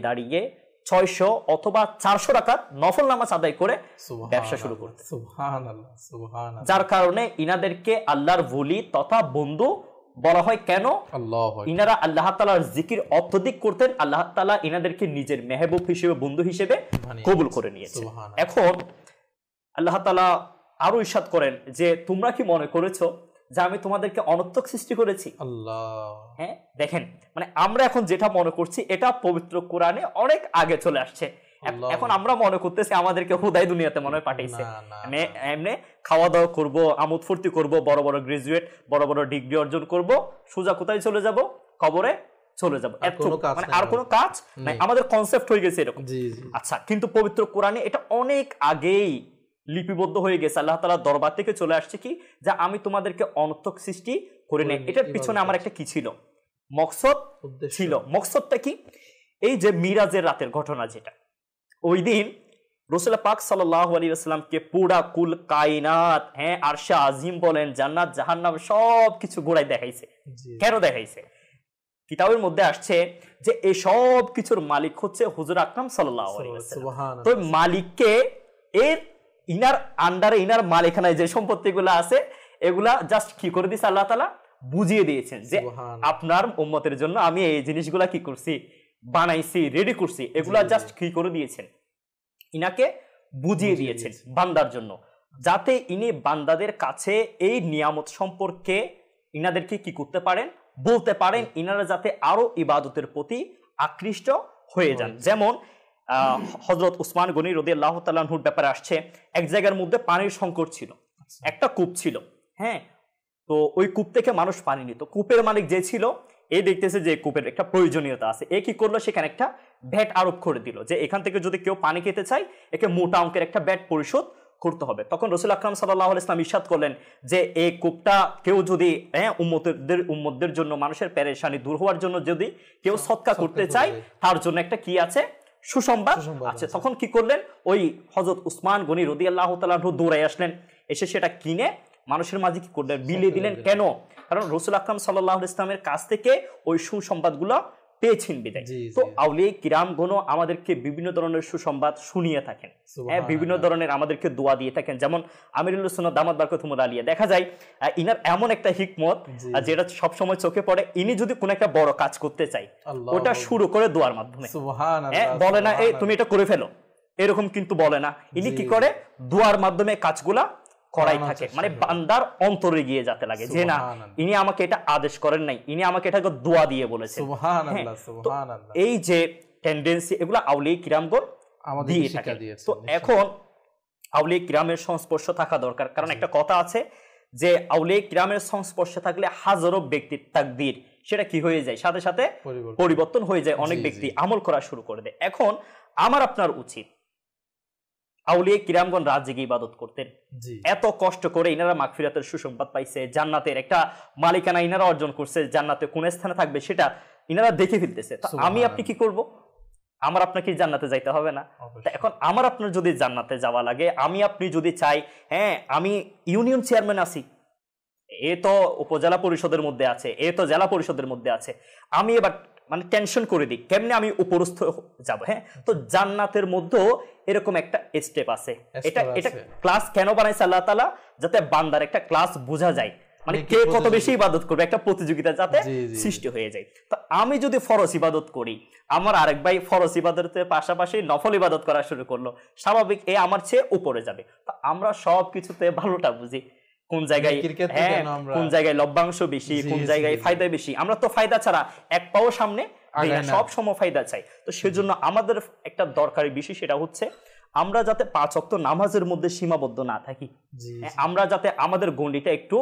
600 অথবা 400 রাকাত নফল নামাজ আদায় করে ব্যবসা শুরু করতেন। সুবহানাল্লাহ, সুবহানাল্লাহ। যার কারণে ইনাদেরকে আল্লাহর ওলি তথা বন্ধু বলা হয়। কেন? ইনারা আল্লাহ তাআলার জিকির অত্যধিক করতেন, আল্লাহ তাআলা ইনাদেরকে নিজের মেহবুব হিসেবে, বন্ধু হিসেবে কবুল করে নিয়েছেন। এখন আল্লাহ তাআলা আরো ইরশাদ করেন যে তোমরা কি মনে করেছো যে আমি তোমাদেরকে অনর্থক সৃষ্টি করেছি? আল্লাহ, হ্যাঁ, দেখেন, মানে আমরা এখন যেটা মনে করছি এটা পবিত্র কোরআনে অনেক আগে চলে আসছে। এখন আমরা মনে করতেছি আমাদেরকে হুদাই দুনিয়াতে মনে হয় পাঠাইছে, এমনি খাওয়া দাওয়া করব, আমোদ ফুর্তি করব, বড় বড় গ্রাজুয়েট, বড় বড় ডিগ্রি অর্জন করব, সোজা কোথায় চলে যাব? কবরে চলে যাব। মানে আর কোনো কাজ নাই, আমাদের কনসেপ্ট হয়ে গেছে এরকম। আচ্ছা, কিন্তু পবিত্র কোরআনে এটা অনেক আগেই লিপিবদ্ধ হয়ে গেছে, আল্লাহ তাআলার দরবার থেকে চলে আসছে কি, যে আমি তোমাদেরকে অনর্থক সৃষ্টি করে নেই। এটার পিছনে আমার একটা কি ছিল? মকসদ ছিল। মকসদটা কি? এই যে মিরাজের রাতের ঘটনা, যেটা ওই দিন রাসূল পাক সাল্লাল্লাহু আলাইহি ওয়াসাল্লামকে পুরা কুল কায়নাত, হ্যাঁ, আরশে আজিম বলেন, জান্নাত জাহান্নাম সবকিছু ঘোরায় দেখাইছে। কেন দেখাইছে? কিতাবের মধ্যে আসছে যে এই সব কিছুর মালিক হচ্ছে হুজুর আকরাম সাল্লাল্লাহু আলাইহি ওয়াসাল্লাম। তো মালিককে ইনার আন্ডারে, ইনার মালিকানায় যে সম্পত্তিগুলো আছে এগুলা জাস্ট কি করে দিয়েছে আল্লাহ তাআলা? বুঝিয়ে দিয়েছেন যে আপনার উম্মতের জন্য আমি এই জিনিসগুলা কি করছি? বানাইছি, রেডি করছি। এগুলা জাস্ট কি করে দিয়েছেন? ইনাকে বুঝিয়ে দিয়েছেন বান্দার জন্য, যাতে ইনি বান্দাদের কাছে এই নিয়ামত সম্পর্কে ইনাদেরকে কি করতে পারেন? বলতে পারেন, ইনারা যাতে আরো ইবাদতের প্রতি আকৃষ্ট হয়ে যান। যেমন হযরত উসমান গনি রাদিয়াল্লাহু তাআলা আনহুর ব্যাপারে আসছে, এক জায়গার মধ্যে পানির সংকট ছিল, একটা কূপ ছিল, হ্যাঁ, তো ওই কূপ থেকে মানুষ পানি নিত। কূপের মালিক যে ছিল, এই দেখতেছে যে কূপের একটা প্রয়োজনীয়তা আছে, এ কি করলো? সেখানে একটা ভ্যাট আরোপ করে দিল যে এখান থেকে যদি কেউ পানি খেতে চায় একে মোটা অঙ্কের একটা ভ্যাট পরিশোধ করতে হবে। তখন রাসূল আকরাম সাল্লাল্লাহু আলাইহি ওয়াসাল্লাম ইরশাদ করলেন যে এই কূপটা কেউ যদি উম্মতদের জন্য, মানুষের পেরেশানি দূর হওয়ার জন্য যদি কেউ সদকা করতে চায়, তার জন্য একটা কি আছে? সুসংবাদ আছে। তখন কি করলেন? ওই হযরত উসমান গনি রাদিয়াল্লাহু তাআলা আনহু দৌড়ায় আসলেন, এসে সেটা কিনে মানুষের মাঝে কি করলেন? বিলিয়ে দিলেন। কেন? কারণ রাসূল আকরাম সাল্লাল্লাহু আলাইহি ওয়াসাল্লামের কাছ থেকে ওই সুসংবাদগুলো পেয়েছেন বিদায়। তো আউলিয়া কিরামগণ আমাদেরকে বিভিন্ন ধরনের সুসংবাদ শুনিয়ে থাকেন, হ্যাঁ, বিভিন্ন ধরনের আমাদেরকে দোয়া দিয়ে থাকেন। যেমন আমিরুল সুন্নাত দামাত বারকাতুহুল আলিয়া, দেখা যায় ইনার এমন একটা হিকমত যেটা সবসময় চোখে পড়ে, ইনি যদি কোনো একটা বড় কাজ করতে চাই, ওটা শুরু করে দোয়ার মাধ্যমে। বলে না এই তুমি এটা করে ফেলো, এরকম কিন্তু বলে না। ইনি কি করে? দোয়ার মাধ্যমে কাজগুলা করাই থাকে, মানে বান্দার অন্তরে গিয়ে যাতে লাগে যে না, ইনি আমাকে এটা আদেশ করেন নাই, ইনি আমাকে এটাকে দোয়া দিয়ে বলেছেন। সুবহানাল্লাহ, সুবহানাল্লাহ। এই যে টেন্ডেন্সি, এগুলা আউলিয়া কিরামগণ দিয়ে থাকে। তো এখন আউলিয়া কিরামের সংস্পর্শ থাকা দরকার, কারণ একটা কথা আছে যে আউলিয়া কিরামের সংস্পর্শে থাকলে হাজারো ব্যক্তির তাকদীর সেটা কি হয়ে যায়? সাথে সাথে পরিবর্তন হয়ে যায়, অনেক ব্যক্তি আমল করা শুরু করে দেয়। এখন আমার আপনার উচিত, আউলিয়া কিরামগণ রাত জেগে ইবাদত করতেন, এত কষ্ট করে ইনারা মাগফিরাতের সুসংবাদ পাইছে, জান্নাতের একটা মালিকানা ইনারা অর্জন করছে, জান্নাতে কোন স্থানে থাকবে সেটা ইনারা দেখে ফেলতেছে। তো আমি আপনি কি করব? আমার আপনাকে জান্নাতে যাইতে হবে না? এখন আমার আপনার যদি জান্নাতে যাওয়া লাগে, আমি আপনি যদি চাই, হ্যাঁ, আমি ইউনিয়ন চেয়ারম্যান আছি, এ তো উপজেলা পরিষদের মধ্যে আছে, এ তো জেলা পরিষদের মধ্যে আছে, আমি এবার মানে টেনশন করে দিই কেমনে আমি উপরস্থ যাব। হ্যাঁ, তো জান্নাতের মধ্যেও এরকম একটা স্টেপ আছে। এটা ক্লাস কেন বানাইছে আল্লাহ তাআলা? যাতে বান্দার একটা ক্লাস বোঝা যায়, মানে কে কত বেশি ইবাদত করবে, একটা প্রতিযোগিতা যাতে সৃষ্টি হয়ে যায়। তো আমি যদি ফরজ ইবাদত করি, আমার আরেক ভাই ফরজ ইবাদতের পাশাপাশি নফল ইবাদত করা শুরু করলো, স্বাভাবিক এ আমার চেয়ে উপরে যাবে। তো আমরা সব কিছুতে ভালোটা বুঝি, কোন জায়গায় কোন জায়গায় লভ্যাংশ বেশি, কোন জায়গায় ফায়দা বেশি। আমরা তো ফায়দা ছাড়া এক পাও সামনে সব সময় ফায়দা চাই। তো সেজন্য আমাদের একটা দরকারি বিষয়, সেটা হচ্ছে আমরা যাতে 5 ওয়াক্ত নামাজের মধ্যে সীমাবদ্ধ না থাকি, আমরা যাতে আমাদের গণ্ডিটা একটু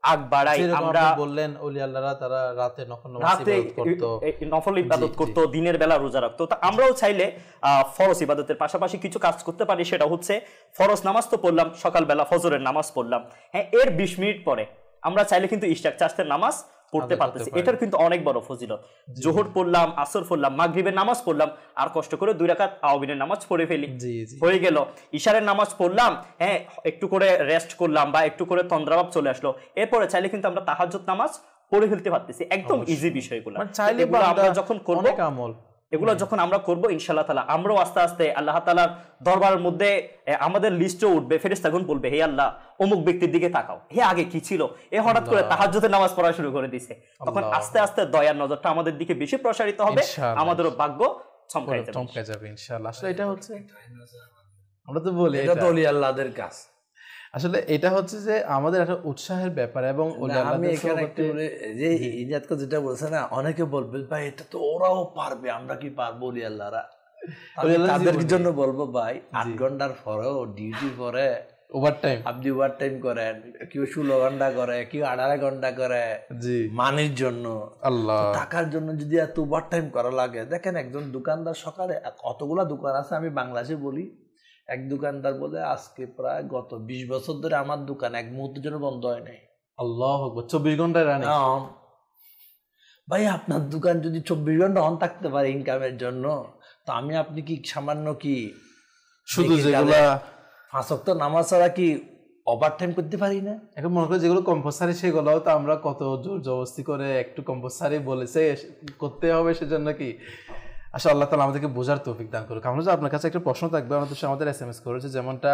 আগ বাড়াই। আমরা বললেন ওলি আল্লাহরা তারা রাতে নফল ইবাদত করতো, দিনের বেলা রোজা রাখতো। তা আমরাও চাইলে ফরজ ইবাদতের পাশাপাশি কিছু কাজ করতে পারি। সেটা হচ্ছে ফরজ নামাজ তো পড়লাম, সকালবেলা ফজরের নামাজ পড়লাম, হ্যাঁ এর 20 মিনিট পরে আমরা চাইলে কিন্তু ইশরাক চাষের নামাজ পড়তে পারতেছি। এটার কিন্তু অনেক বড় ফজিলত। জোহর পড়লাম, আসর পড়লাম, মাগরিবের নামাজ পড়লাম, আর কষ্ট করে 2 রাকাত আওয়াবিনের নামাজ পড়ে ফেলি, হয়ে গেল। ইশারের নামাজ পড়লাম, হ্যাঁ একটু করে রেস্ট করলাম বা একটু করে তন্দ্রাভাব চলে আসলো, এরপরে চাইলে কিন্তু আমরা তাহাজ্জুদ নামাজ পড়ে ফেলতে পারতেছি। একদম ইজি বিষয়গুলো। আমরা যখন করব এগুলো যখন আমরা করব ইনশাআল্লাহ তাআলা আমরাও আস্তে আস্তে আল্লাহ তাআলার দরবারের মধ্যে আমাদের লিস্টে উঠবে। ফেরেশতাগণ বলবে, হে আল্লাহ অমুক ব্যক্তির দিকে তাকাও, হে আগে কি ছিল, এ হঠাৎ করে তাহাজ্জুদের নামাজ পড়া শুরু করে দিয়েছে। তখন আস্তে আস্তে দয়ার নজরটা আমাদের দিকে বেশি প্রসারিত হবে, আমাদেরও ভাগ্য চমকে যাবে ইনশাআল্লাহ। আসলে এটা হচ্ছে, আমরা তো বলি এটা তো ওলি আল্লাহদের কাজ। আসলে এটা হচ্ছে যে আমাদের একটা উৎসাহের ব্যাপার। এবং আমি এখানে একটু যে ইজাদকে যেটা বলছে না, অনেকে বলবে ভাই এটা তো ওরাও পারবে, আমরা কি পারবো ওলি আল্লাহরা? তাদের জন্য বলবো ভাই 8 ঘন্টার পরেও ডিউটি করে ওভারটাইম, আপনি ওভারটাইম করেন, কেউ 16 ঘন্টা করে, কেউ 18 ঘন্টা করে মানের জন্য, আল্লাহ টাকার জন্য যদি এত ওভারটাইম করা লাগে। দেখেন একজন দোকানদার সকালে, কতগুলা দোকান আছে আমি বাংলাদেশে বলি, এক দোকানদার বলে আজকে প্রায় গত 20 বছর ধরে আমার দোকান এক মুহূর্তের জন্য বন্ধ হয় নাই। আল্লাহু আকবার, 24 ঘন্টায় রানি। ভাই আপনার দোকান যদি 24 ঘন্টা অন থাকতে পারে ইনকামের জন্য, তো আমি আপনি কি সামান্য কি শুধু যেগুলা 5 ওয়াক্ত নামাজ ছাড়া কি ওভারটাইম করতে পারি না? এখন মনে করি যেগুলো কম্পালসারি সেগুলোও তো আমরা কত জোর জবরদস্তি করে একটু কম্পালসারি বলেছে করতে হবে, সেজন্য কি আসলে আল্লাহ তাআলা আমাদেরকে বোঝার তৌফিক দান করুক। আমরা আপনার কাছে একটা প্রশ্ন থাকবে, আমাদের SMS করেছে, যেমনটা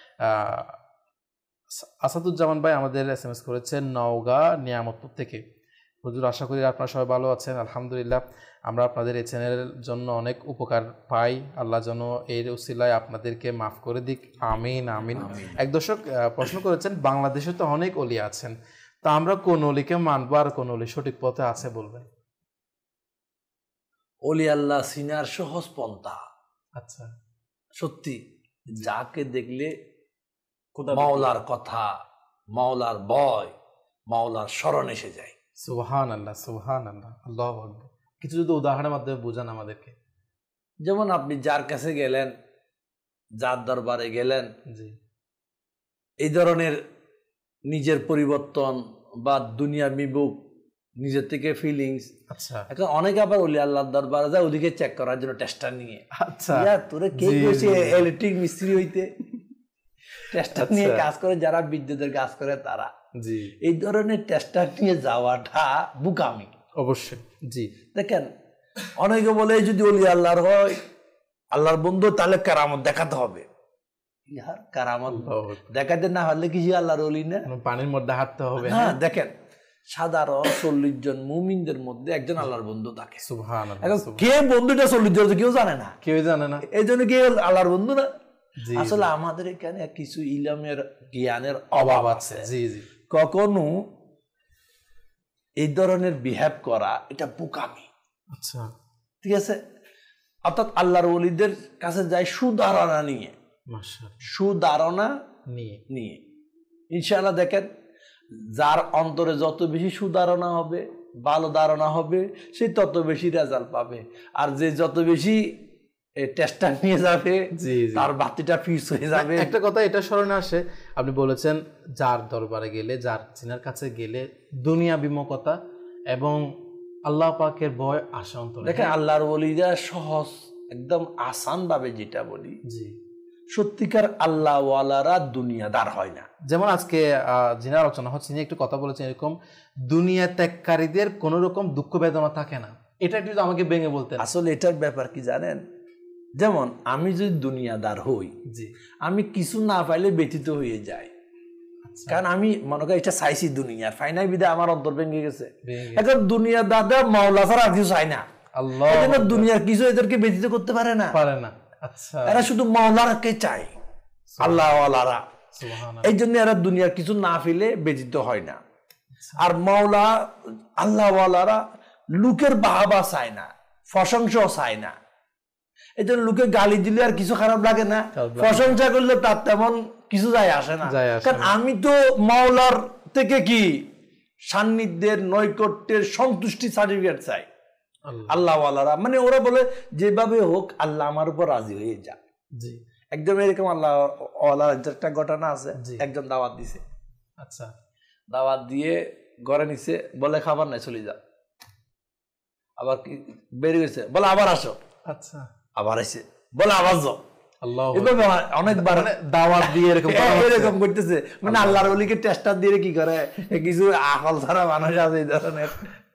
আসাদুজ্জামান ভাই আমাদের SMS করেছেন নওগাঁ নিয়ামতপুর থেকে। হুজুর আশা করি আপনারা সবাই ভালো আছেন। আলহামদুলিল্লাহ, আমরা আপনাদের এই চ্যানেলের জন্য অনেক উপকার পাই। আল্লাহ যেন এর উসিলায় আপনাদেরকে মাফ করে দিক, আমিন আমিন। এক দর্শক প্রশ্ন করেছেন, বাংলাদেশে তো অনেক ওলি আছেন, তা আমরা কোন ওলিকে মানবো আর কোন ওলি সঠিক পথে আছে বলবেন? ওলি আল্লাহ সিনার সহজ পন্থা। আচ্ছা, সত্যি যাকে দেখলে মাওলার কথা, মাওলার ভয়, মাওলার স্মরণ এসে যায়। সুবহানাল্লাহ, সুবহানাল্লাহ, আল্লাহু আকবার। কিছু যদি উদাহরণের মাধ্যমে বোঝান আমাদেরকে। যেমন আপনি যার কাছে গেলেন, যার দরবারে গেলেন, এই ধরনের নিজের পরিবর্তন বা দুনিয়া বিমুখ নিজের থেকে ফিলিংস। আচ্ছা, এখন অনেকে আবার ওলি আল্লাহর দরবারে যায় ওদিকে চেক করার জন্য টেস্টার নিয়ে। আচ্ছা, তোরে কে কইছে ইলেকট্রিক মিস্ত্রি হইতে? টেস্টার নিয়ে কাজ করে যারা বিদ্যুতের কাজ করে তারা। জি, এই ধরনের টেস্টার নিয়ে যাওয়াটা বুকামি। অবশ্যই। জি, দেখেন অনেকে বলে যদি ওলি আল্লাহর হয়, আল্লাহর বন্ধু, তাহলে কারামত দেখাতে হবে। ইয়ার কারামত দেখাতে না হলে কি আল্লাহর ওলি না? পানির মধ্যে হাঁটতে হবে? হ্যাঁ, দেখেন সাধারণ 40 জন মুমিনদের মধ্যে একজন আল্লাহর বন্ধু থাকে। সুবহানাল্লাহ। এখন কে বন্ধুটা 40 জন কেউ জানে না, কেউ জানে না, এই জন্য কি আল্লাহর বন্ধু না? আসলে আমাদের এখানে কিছু ইলমের জ্ঞানের অভাব আছে। জি জি, কখনো এই ধরনের বিহেভ করা এটা বোকামি। আচ্ছা, ঠিক আছে। অর্থাৎ আল্লাহর ওলিদের কাছে যায় সুধারণা নিয়ে, সুধারণা নিয়ে ইনশাআল্লাহ দেখেন যার অন্তরে যত বেশি সুধারণা হবে, ভালো ধারণা হবে, সে তত বেশি রেজাল্ট পাবে। আর যে যত বেশি টেস্টার নিয়ে যাবে তার বাতিটা ফিক্স হয়ে যাবে। একটা কথা এটা স্মরণে আসে, আপনি বলেছেন যার দরবারে গেলে, যার চিনার কাছে গেলে দুনিয়া বিমুখতা এবং আল্লাহ পাকের ভয় আসে অন্তরে। দেখেন আল্লাহর ওলিরা সহজ একদম আসান ভাবে যেটা বলি, জি সত্যিকার আল্লাহ ওয়ালারা দুনিয়াদার হয় না। যেমন আজকে যিনি আলোচনা হচ্ছে একটু কথা বলেছেন, এরকম দুনিয়া ত্যাগকারীদের কোনো রকম দুঃখ বেদনা থাকে না। এটা একটু আমাকে ভেঙে বলতেন। আসলে এটার ব্যাপার কি জানেন, যেমন আমি যদি দুনিয়াদার হই, আমি কিছু না পাইলে ব্যথিত হয়ে যাই, কারণ আমি মনে করি এটা চাইছি দুনিয়ার ফাইনাল বিদে আমার অন্তর ভেঙে গেছে। এখন দুনিয়াদার মাওলা ছাড়া আর কিছু চাই না, আল্লাহ দুনিয়ার কিছু এদেরকে ব্যথিত করতে পারে না। আচ্ছা, এরা শুধু মাওলাকে চায়, আল্লাহ ওয়ালারা। এই জন্য এরা দুনিয়ার কিছু না ফেলে ব্যথিত হয় না। আর মাওলা আল্লাহ ওয়ালারা লোকের বাহাবা চায় না, প্রশংসাও চায় না। এই জন্য লোকে গালি দিলে আর কিছু খারাপ লাগে না, প্রশংসা করলে তার তেমন কিছু যায় আসে না। কারণ আমি তো মাওলার থেকে কি সান্নিধ্যের নৈকট্যের সন্তুষ্টি সার্টিফিকেট চাই আল্লাহ ওয়ালারা। মানে ওরা বলে যেভাবে হোক আল্লাহ আমার উপর রাজি হয়ে যা। একদম এরকম আল্লাহ ওয়ালার একটা ঘটনা আছে, একজন দাওয়াত দিছে, আচ্ছা দাওয়াত দিয়ে ঘরে নিছে, বলে খাবার নাই চলে যা। আবার কি বেরিয়ে গেছে, বলে আবার আসো, আচ্ছা আবার এসে বলে আবার যাও। অনেকবার দাওয়াত দিয়ে এরকম করতেছে। মানে আল্লাহর ওলিকে টেস্টার দিয়ে কি করে, কিছু আকল ছাড়া মানুষ আছে এই ধরনের,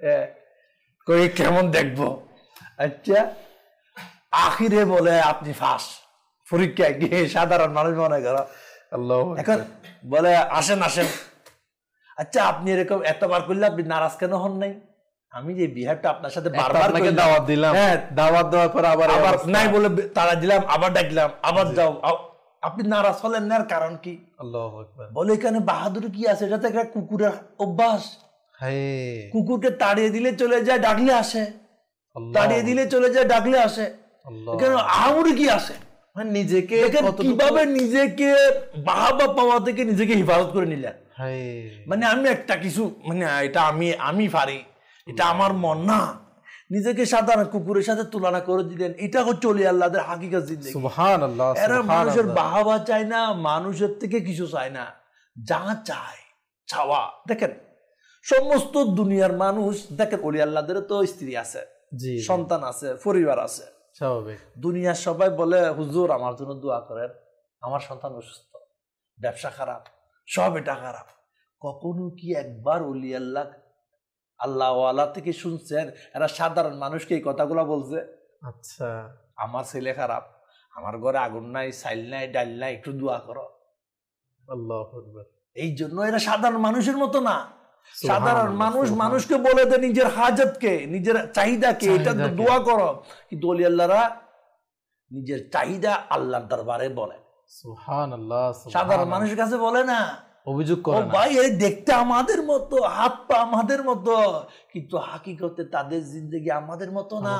কেমন দেখবো। আচ্ছা আখিরে বলে আপনি ফাঁস পরীক্ষায় গিয়ে সাধারণ মানুষ মনে করো। এখন বলে আসেন আসেন। আচ্ছা আপনি এরকম এতবার করলে আপনি নারাজ কেন হন নাই? আমি যে বিহারটা আপনার সাথে বারবার দাওয়াত দিলাম, হ্যাঁ দাওয়াত দেওয়ার পর আবার নাই বলে তারা দিলাম, আবার ডাকলাম, আবার যাও, আপনি নারাজ হলেন না, কারণ কি? আল্লাহু আকবার। বলে এখানে বাহাদুরি কি আছে? এটা তো একটা কুকুরের অভ্যাস। কুকুরকে তাড়িয়ে দিলে চলে যায়, ডাকলে আসে, তাড়িয়ে দিলে চলে যায়, ডাকলে আসে। এখানে আহামরি কি আসে? নিজেকে কিভাবে নিজেকে বাহাবা পাওয়া থেকে নিজেকে হেফাজত করে নিলেন। মানে আমি একটা কিছু, মানে এটা আমি পারি, এটা আমার মন না, নিজেকে সাধারণ কুকুরের সাথে তুলনা করে দিলেন। এটা হচ্ছে ওলি আল্লাহদের হাকিকত জিন্দেগি। সুবহানাল্লাহ। এরা মানুষের বাহাবা চায় না, মানুষের থেকে কিছু চায় না, যা চায় চাওয়া। দেখেন সমস্ত দুনিয়ার মানুষ, দেখেন ওলি আল্লাহদের তো স্ত্রী আছে, সন্তান আছে, পরিবার আছে, স্বাভাবিক। দুনিয়ার সবাই বলে হুজুর আমার জন্য দোয়া করেন, আমার সন্তান অসুস্থ, ব্যবসা খারাপ, সব এটা খারাপ। কখনো কি একবার ওলি আল্লাহ ওয়ালা থেকে শুনছেন এরা সাধারণ মানুষকে এই কথাগুলো বলছে? আচ্ছা আমার ছেলে খারাপ, আমার ঘরে আগুন নাই, চাইল নাই, ডাল নাই, একটু দোয়া করো। আল্লাহু আকবার। এই জন্য এরা সাধারণ মানুষের মতো না। সাধারণ মানুষ মানুষকে বলে দেয় নিজের হাজতকে, নিজের চাহিদাকে, এটা দোয়া করো। কিন্তু ওলি আল্লাহরা নিজের চাহিদা আল্লাহর দরবারে বলে, সুবহানাল্লাহ। সাধারণ মানুষের কাছে বলে না, অভিযোগ করে না। ভাই এই দেখতে আমাদের মতো, হাত পা আমাদের মতো, কিন্তু হাকিকতে তাদের জিন্দেগি আমাদের মতো না।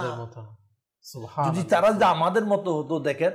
যদি তারা যে আমাদের মতো হতো, দেখেন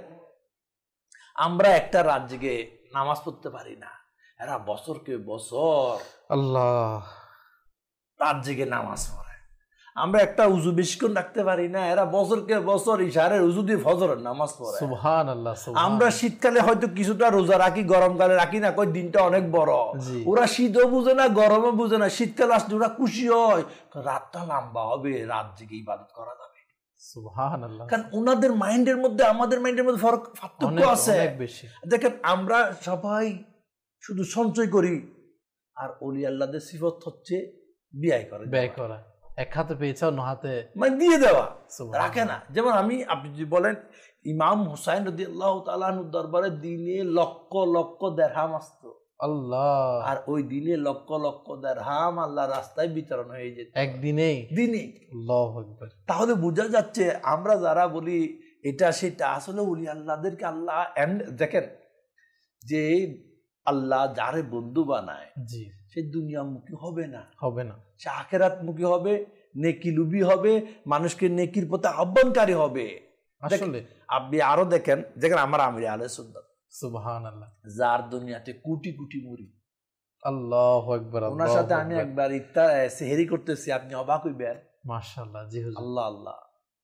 আমরা একটা রাত জেগে নামাজ পড়তে পারি না, এরা বছরকে বছর আল্লাহ রাত জেগে নামাজ পড়ে। আমরা একটা উজু বেশিক্ষণ রাখতে পারি না, এরা বছরকে বছর ইশারের উজু দিয়ে ফজরের নামাজ পড়ে। সুবহানাল্লাহ। আমরা শীতকালে হয়তো কিছুটা রোজা রাখি, গরমকালে রাখি না, কই দিনটা অনেক বড়। ওরা শীতও বুঝে না, গরমও বুঝে না, শীতকাল আসলে ওরা খুশি হয়, রাতটা লম্বা হবে, রাত জেগে ইবাদত করা যাবে। সুবহানাল্লাহ। কারণ ওনাদের মাইন্ডের মধ্যে আমাদের মাইন্ডের মধ্যে পার্থক্য আছে। দেখেন আমরা সবাই শুধু সঞ্চয় করি, আর ওলি আল্লাহদের সিফত হচ্ছে ব্যয় করা। এক হাতে পেয়েছে অন্য হাতে মানে দিয়ে দেওয়া, রাখে না। যেমন আপনি যদি বলেন ইমাম হুসাইন রাদিয়াল্লাহু তাআলা আনহুর দরবারে দিনে লক্ষ লক্ষ দিরহাম আসতো। আল্লাহ। আর ওই দিনে লক্ষ লক্ষ দিরহাম আল্লাহর রাস্তায় বিতরণ হয়ে যেত একদিনেই, দিনে। আল্লাহু আকবার। তাহলে বোঝা যাচ্ছে আমরা যারা বলি এটা সেটা, আসলে ওলি আল্লাহদেরকে আল্লাহ দেখেন যে আল্লাহ যারে বন্ধু বানায়, সে দুনিয়ামুখী হবে না, সে আখিরাতমুখী হবে, নেকি লুবি হবে, মানুষকে নেকির পথে আহ্বানকারী হবে। আসলে আপনি আরো দেখেন আমার আমির আহলে সুন্নাত, সুবহানাল্লাহ, যার দুনিয়াতে কোটি কোটি মুরিদ। আল্লাহু আকবার। ওনার সাথে আমি একবার সেহরি করতেছি, আপনি অবাক হইবেন। মাশাআল্লাহ। জি হুজুর। আল্লাহ আল্লাহ।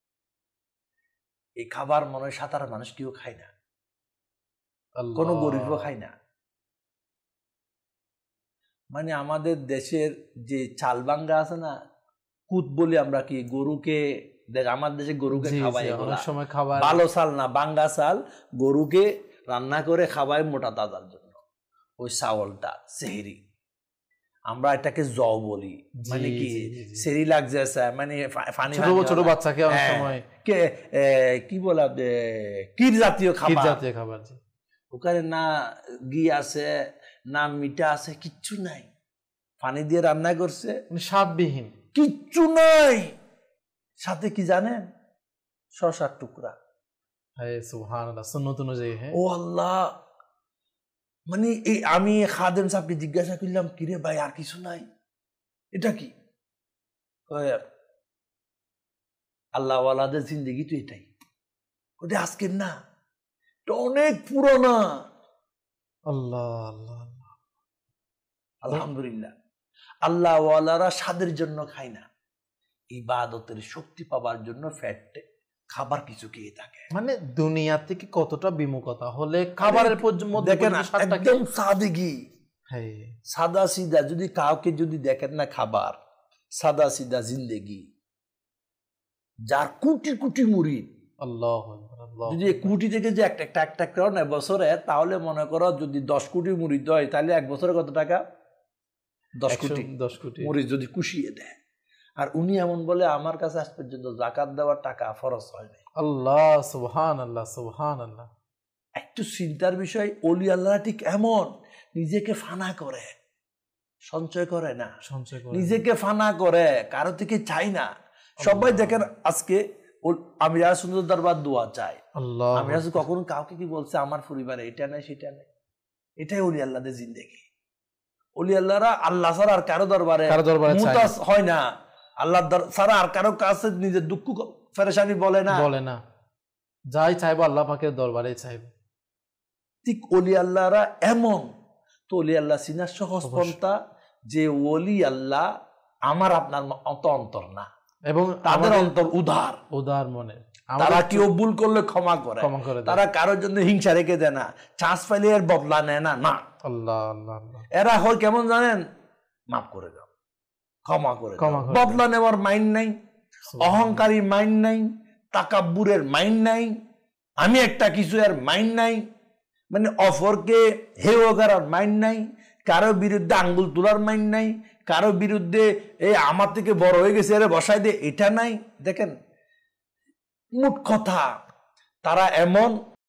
এই খাবার মনে হয় সাধারণ মানুষ কেউ খায় না, কোনো গরিবও খায় না। মানে আমাদের দেশের যে চাল বাঙ্গা আছে না, কুত বলি আমরা, কি গরুকে দেখ, আমার দেশে গরুকে খাওয়াই, ভালো চাল না, বাঙ্গা চাল, গরুকে রান্না করে খাওয়াই মোটা তাজার জন্য। ওই চাউলটা সেহরি, আমরা এটাকে জ বলি, মানে কি সেরি লাগছে, মানে ছোট বাচ্চাকে অনেক সময় কি বলে কির জাতীয় খাবার, ওখানে না ঘি আছে, না মিঠা আছে, কিচ্ছু নাই, পানি দিয়ে রান্না করছে, স্বাদবিহীন, কিচ্ছু নাই। সাথে কি জানেন? শসার টুকরা। সুবহানাল্লাহ। সুন্নত অনুযায়ী। ও আল্লাহ। মানে আমি খাদেম সাহেবকে জিজ্ঞাসা করলাম, কিরে ভাই আর কিছু নাই, এটা কি? আল্লাহ ওয়ালাদের জিন্দেগি তো এটাই, ওটা আজকের না, এটা অনেক পুরোনা। আল্লাহ আল্লাহ আলহামদুলিল্লাহ। আল্লাহওয়ালারা স্বাদের জন্য খায় না, ইবাদতের শক্তি পাবার জন্য খাবার কিছু খেয়ে থাকে। মানে দুনিয়া থেকে কতটা বিমুখতা হলে খাবারের দেখেন একদম সাদেগি, সাদা সিধা। যদি কাউকে যদি দেখেন না খাবার, সাদা সিধা জিন্দেগি, যার কোটি কোটি মুরিদ, আল্লাহ যদি কোটি থেকে যে একটা করো না বছরে, তাহলে মনে করো যদি 10 কোটি মুরিদ হয়, তাহলে এক বছরে কত টাকা? 10 কোটি মুরিদ যদি কুশিয়ে দেয়। আর উনি এমন বলে, আমার কাছে আজ পর্যন্ত যাকাত দেওয়ার টাকা ফরজ হয়নি। আল্লাহ সুবহানাল্লাহ সুবহানাল্লাহ। একটু চিন্তার বিষয়, ওলি আল্লাহ ঠিক এমন নিজেকে ফানা করে, সঞ্চয় করে না, নিজেকে ফানা করে, কারো থেকে চাই না। সবাই দেখেন আজকে আমির সুন্দর দরবার দোয়া চাই, আমির কখনো কাউকে কি বলছে আমার পরিবারে এটা নেই সেটা নেই? এটাই ওলি আল্লাহদের জিন্দেগি। ওলি আল্লাহরা আল্লাহ ছাড়া আর কারো দরবারে মুতাজ হয় না, আল্লাহ ছাড়া আর কারো কাছে নিজের দুঃখ পেরেশানি বলে না, যাই চাইবো আল্লাহ পাকের দরবারে চাইবো। ঠিক ওলি আল্লাহরা এমন। তো ওলি আল্লাহ চিনার সহজ পন্থা যে ওলি আল্লাহ আমার আপনার অত অন্তর না, এবং তাদের অন্তর উদার, উদার মনে। তারা কেউ ভুল করলে ক্ষমা করে, তারা কারোর জন্য হিংসা রেখে দেয় না, চান্স পাইলে এর বদলা নেয় না। না, আল্লাহ আল্লাহ। এরা হয় কেমন জানেন? মাফ করে দাও, ক্ষমা করে দাও, বদলা নেওয়ার মাইন্ড নাই, অহংকারী মাইন্ড নাই, তাকাব্বুরের মাইন্ড নাই, আমি একটা কিছু এর মাইন্ড নাই, মানে অফরকে হেয় করার মাইন্ড নাই, কারো বিরুদ্ধে আঙ্গুল তোলার মাইন্ড নাই, কারো বিরুদ্ধে এই আমার থেকে বড় হয়ে গেছে এর বসাই দে এটা নাই। দেখেন মোট কথা তারা এমন,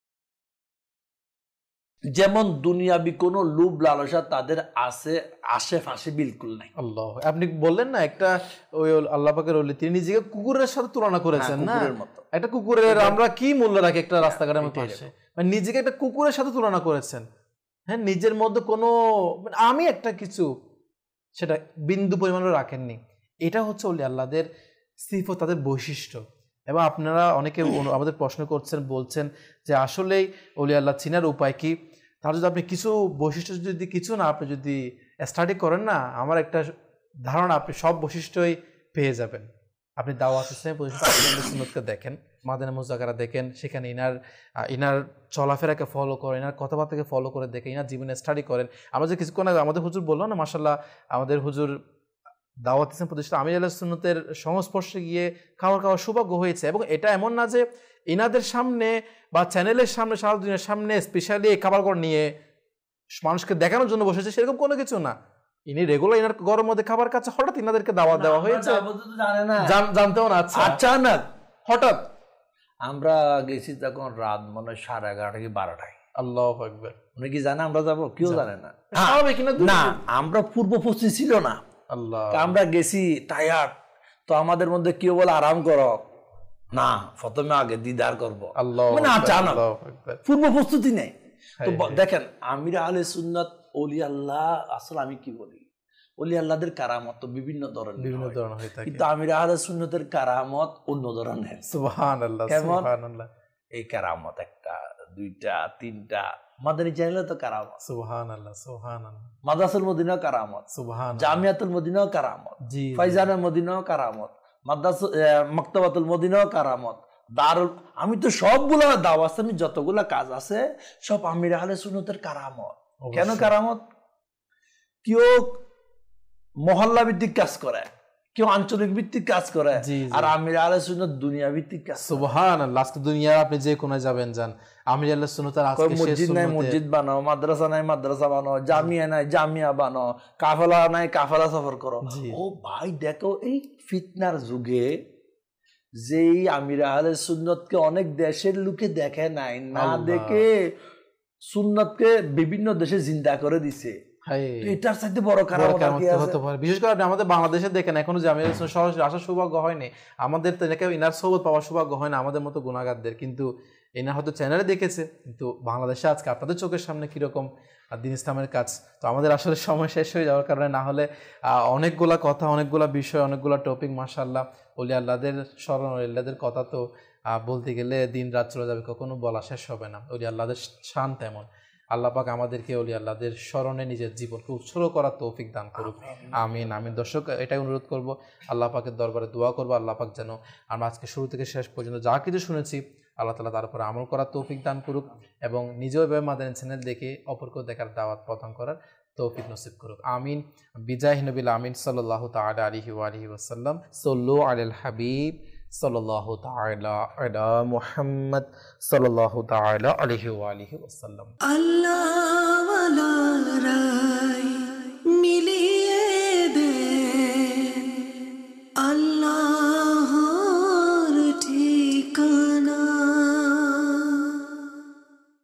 যেমন দুনিয়াবি কোন লোভ লালসা তাদের আশেপাশে বিলকুল নাই। আল্লাহ, আপনি বললেন না একটা ওই আল্লাহ পাকের ওলি, তিনি নিজেকে কুকুরের সাথে তুলনা করেছেন না? একটা কুকুরের আমরা কি মূল্য রাখি একটা রাস্তাঘাটের মধ্যে এসে, মানে নিজেকে একটা কুকুরের সাথে তুলনা করেছেন। হ্যাঁ, নিজের মধ্যে কোনো আমি একটা কিছু সেটা বিন্দু পরিমাণও রাখেননি। এটা হচ্ছে ওলি আল্লাহদের সিফত, তাদের বৈশিষ্ট্য। এবং আপনারা অনেকে আমাদের প্রশ্ন করছেন, বলছেন যে আসলেই ওলি আল্লাহ চিনার উপায় কি? তাহলে যদি আপনি কিছু বৈশিষ্ট্য যদি কিছু না আপনি যদি স্টাডি করেন না, আমার একটা ধারণা আপনি সব বৈশিষ্ট্যই পেয়ে যাবেন। আপনি দাওয়াত ইসলামী প্রতিষ্ঠান সুন্নতকে দেখেন, মাদানী মুজাকারা দেখেন, সেখানে ইনার চলাফেরাকে ফলো করেন, ইনার কথাবার্তাকে ফলো করে দেখেন, ইনার জীবনে স্টাডি করেন। আমরা যে কিছুক্ষণ আগে আমাদের হুজুর বললো না, মাশাআল্লাহ আমাদের হুজুর দাওয়াত ইসলামী প্রতিষ্ঠান আমির আল্লাহ সুন্নতের সংস্পর্শে গিয়ে খাওয়ার সৌভাগ্য হয়েছে। এবং এটা এমন না যে ইনাদের সামনে বা চ্যানেলের সামনে, সারা দুনিয়ার সামনে স্পেশালি এই খাবারঘর নিয়ে মানুষকে দেখানোর জন্য বসেছে, সেরকম কোনো কিছু না। ইনি রেগুলার ইনার ঘরের মধ্যে খাবার কাছে হঠাৎ ইনাদেরকে দাওয়াত দেওয়া হয়েছে, জানতেও না, আচানক হঠাৎ। আমরা গেছি তখন রাত মনে 11:30 কি 12টায়। আল্লাহু আকবার। উনি কি জানে আমরা যাবো? কেউ জানে না। না, আমরা পূর্ব প্রস্তুতি ছিল না। আল্লাহ, আমরা গেছি টায়ার্ড, তো আমাদের মধ্যে কেউ বলে আরাম করো না, প্রথমে আগে দিদার করবো। মানে আচানক, পূর্ব প্রস্তুতি নেই। তো দেখেন আমির আহলে সুন্নাত ওলি আল্লাহ, আসলে আমি কি বলি, ওলি আল্লাহদের কারামত তো বিভিন্ন ধরনের হয়ে থাকে, কিন্তু আমির আহলে সুন্নাতের কারামত অন্য ধরনের। সুবহানাল্লাহ, সুবহানাল্লাহ। এই কারামত একটা, দুইটা, তিনটা, মাদানী চ্যানেলে তো কারামত। সুবহানাল্লাহ, সুবহানাল্লাহ। মাদ্রাসাতুল মদিনা কারামত, সুবহানাল্লাহ। জামিয়াতুল মদিনা কারামত, ফাইজানুল মদিনা কারামত, মাদ্রাসা মাকতাবাতুল মদিনা কারামত, দারুল। আমি তো সবগুলা দাওয়াত ইসলামী যতগুলা কাজ আছে সব আমির আহলে সুন্নতের কারামত। কেন কারামত? কেউ মহল্লা ভিত্তিক কাজ করে, কেউ আঞ্চলিক ভিত্তিক কাজ করে, আর আমির আহলে সুন্নাত দুনিয়া ভিত্তিক কাজ। সুবহানাল্লাহ। আজকে দুনিয়ার আপনি যে কোনায় যাবেন যান, আমির আহলে সুন্নাতের আজকে মসজিদ নাই মসজিদ বানাও, মাদ্রাসা নাই মাদ্রাসা বানাও, জামিয়া নাই জামিয়া বানাও, কাফেলা নাই কাফেলা সফর করো। ও ভাই দেখো, এই ফিতনার যুগে যেই আমির আহলে সুন্নতকে অনেক দেশের লোকে দেখে নাই, না দেখে সুন্নতকে বিভিন্ন দেশে জিন্দা করে দিছে। এটার সাথে বড় কারামত হতে পারে। বিশেষ করে আপনি আমাদের বাংলাদেশে দেখেন, এখনো যে আমির সরাসরি আসার সৌভাগ্য হয়নি আমাদের, ইনার সোহবত পাওয়ার সৌভাগ্য হয় না আমাদের মতো গুনাহগারদের। কিন্তু এনার হয়তো চ্যানেলে দেখেছে, কিন্তু বাংলাদেশে আজকে আপনাদের চোখের সামনে কিরকম দ্বীন ইসলামের কাজ। তো আমাদের আসলে সময় শেষ হয়ে যাওয়ার কারণে, না হলে অনেকগুলা কথা, অনেকগুলা বিষয়, অনেকগুলা টপিক, মাশাআল্লাহ ওলি আল্লাহদের স্মরণ, ওলি আল্লাহদের কথা তো বলতে গেলে দিন রাত চলে যাবে, কখনো বলা শেষ হবে না। ওলি আল্লাহদের শান তেমন। আল্লাহ পাক আমাদেরকে ওলি আল্লাহদের স্মরণে নিজের জীবনকে উৎসর্গ করার তৌফিক দান করুক। আমিন আমিন। দর্শক, এটাই অনুরোধ করব, আল্লাহ পাকের দরবারে দোয়া করব, আল্লাহ পাক যেন আমরা আজকে শুরু থেকে শেষ পর্যন্ত যা কিছু শুনেছি আল্লাহ তাআলা তার উপরে আমল করার তৌফিক দান করুক, এবং নিজেও এভাবে মাদানী চ্যানেল দেখে অপরকেও দেখার দাওয়াত প্রদান করার তৌফিক নসিব করুক। আমিন। বিজাহি নবিল আমিন সাল্লাল্লাহু তাআলা আলাইহি ওয়া আলিহি ওয়াসাল্লাম। সাল্লু আলাল হাবিব সাল্লাল্লাহু তাআলা আলা মুহাম্মদ সাল্লাল্লাহু তাআলা আলাইহি ওয়া আলিহি ওয়াসাল্লাম। আল্লাহ